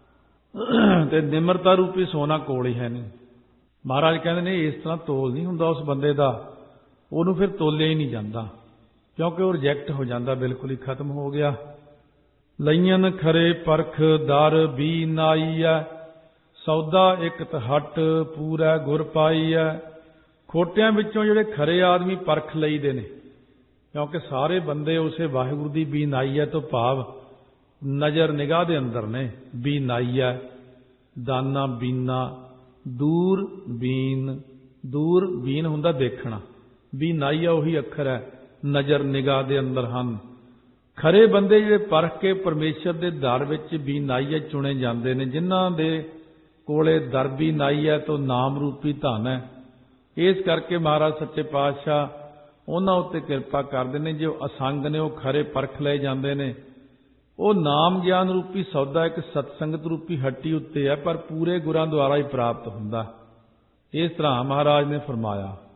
ਤੇ ਨਿਮਰਤਾ ਰੂਪੀ ਸੋਨਾ ਕੋਲ ਹੀ ਹੈ ਨਹੀਂ। ਮਹਾਰਾਜ ਕਹਿੰਦੇ ਨੇ ਇਸ ਤਰ੍ਹਾਂ ਤੋਲ ਨਹੀਂ ਹੁੰਦਾ ਉਸ ਬੰਦੇ ਦਾ, ਉਹਨੂੰ ਫਿਰ ਤੋਲਿਆ ਹੀ ਨਹੀਂ ਜਾਂਦਾ, ਕਿਉਂਕਿ ਉਹ ਰਿਜੈਕਟ ਹੋ ਜਾਂਦਾ, ਬਿਲਕੁਲ ਹੀ ਖਤਮ ਹੋ ਗਿਆ। ਲਈਨ ਖਰੇ ਪਰਖ ਦਰ ਵੀ ਨਾਈਐ, ਸੌਦਾ ਇੱਕ ਤਹਟ ਪੂਰਾ ਗੁਰ ਪਾਈਐ। ਖੋਟਿਆਂ ਵਿੱਚੋਂ ਜਿਹੜੇ ਖਰੇ ਆਦਮੀ ਪਰਖ ਲਈਦੇ ਨੇ, ਕਿਉਂਕਿ ਸਾਰੇ ਬੰਦੇ ਉਸੇ ਵਾਹਿਗੁਰੂ ਦੀ ਬੀਨਾਈਐ ਤੋਂ ਭਾਵ ਨਜ਼ਰ ਨਿਗਾਹ ਦੇ ਅੰਦਰ ਨੇ। ਬੀਨਾਈਐ ਦਾਨਾ ਬੀਨਾ, ਦੂਰ ਬੀਨ, ਦੂਰ ਬੀਨ ਹੁੰਦਾ ਦੇਖਣਾ, ਬੀਨਾਈਐ ਉਹੀ ਅੱਖਰ ਹੈ, ਨਜ਼ਰ ਨਿਗਾਹ ਦੇ ਅੰਦਰ ਹਨ। ਖਰੇ ਬੰਦੇ ਜਿਹੜੇ ਪਰਖ ਕੇ ਪਰਮੇਸ਼ਰ ਦੇ ਦਰ ਵਿੱਚ ਬੀਨਾਈਐ ਚੁਣੇ ਜਾਂਦੇ ਨੇ, ਜਿਨ੍ਹਾਂ ਦੇ ਕੋਲੇ ਦਰ ਬੀਨਾਈਐ ਤੋਂ ਨਾਮ ਰੂਪੀ ਧਨ ਹੈ। ਇਸ ਕਰਕੇ ਮਹਾਰਾਜ ਸੱਚੇ ਪਾਤਸ਼ਾਹ ਉਹਨਾਂ ਉੱਤੇ ਕਿਰਪਾ ਕਰਦੇ ਨੇ, ਜੋ ਅਸੰਗ ਨੇ ਉਹ ਖਰੇ ਪਰਖ ਲਏ ਜਾਂਦੇ ਨੇ। ਉਹ ਨਾਮ ਗਿਆਨ ਰੂਪੀ ਸੌਦਾ ਇੱਕ ਸਤਸੰਗਤ ਰੂਪੀ ਹੱਟੀ ਉੱਤੇ ਹੈ, ਪਰ ਪੂਰੇ ਗੁਰਾਂ ਦੁਆਰਾ ਹੀ ਪ੍ਰਾਪਤ ਹੁੰਦਾ। ਇਸ ਤਰ੍ਹਾਂ ਮਹਾਰਾਜ ਨੇ ਫਰਮਾਇਆ।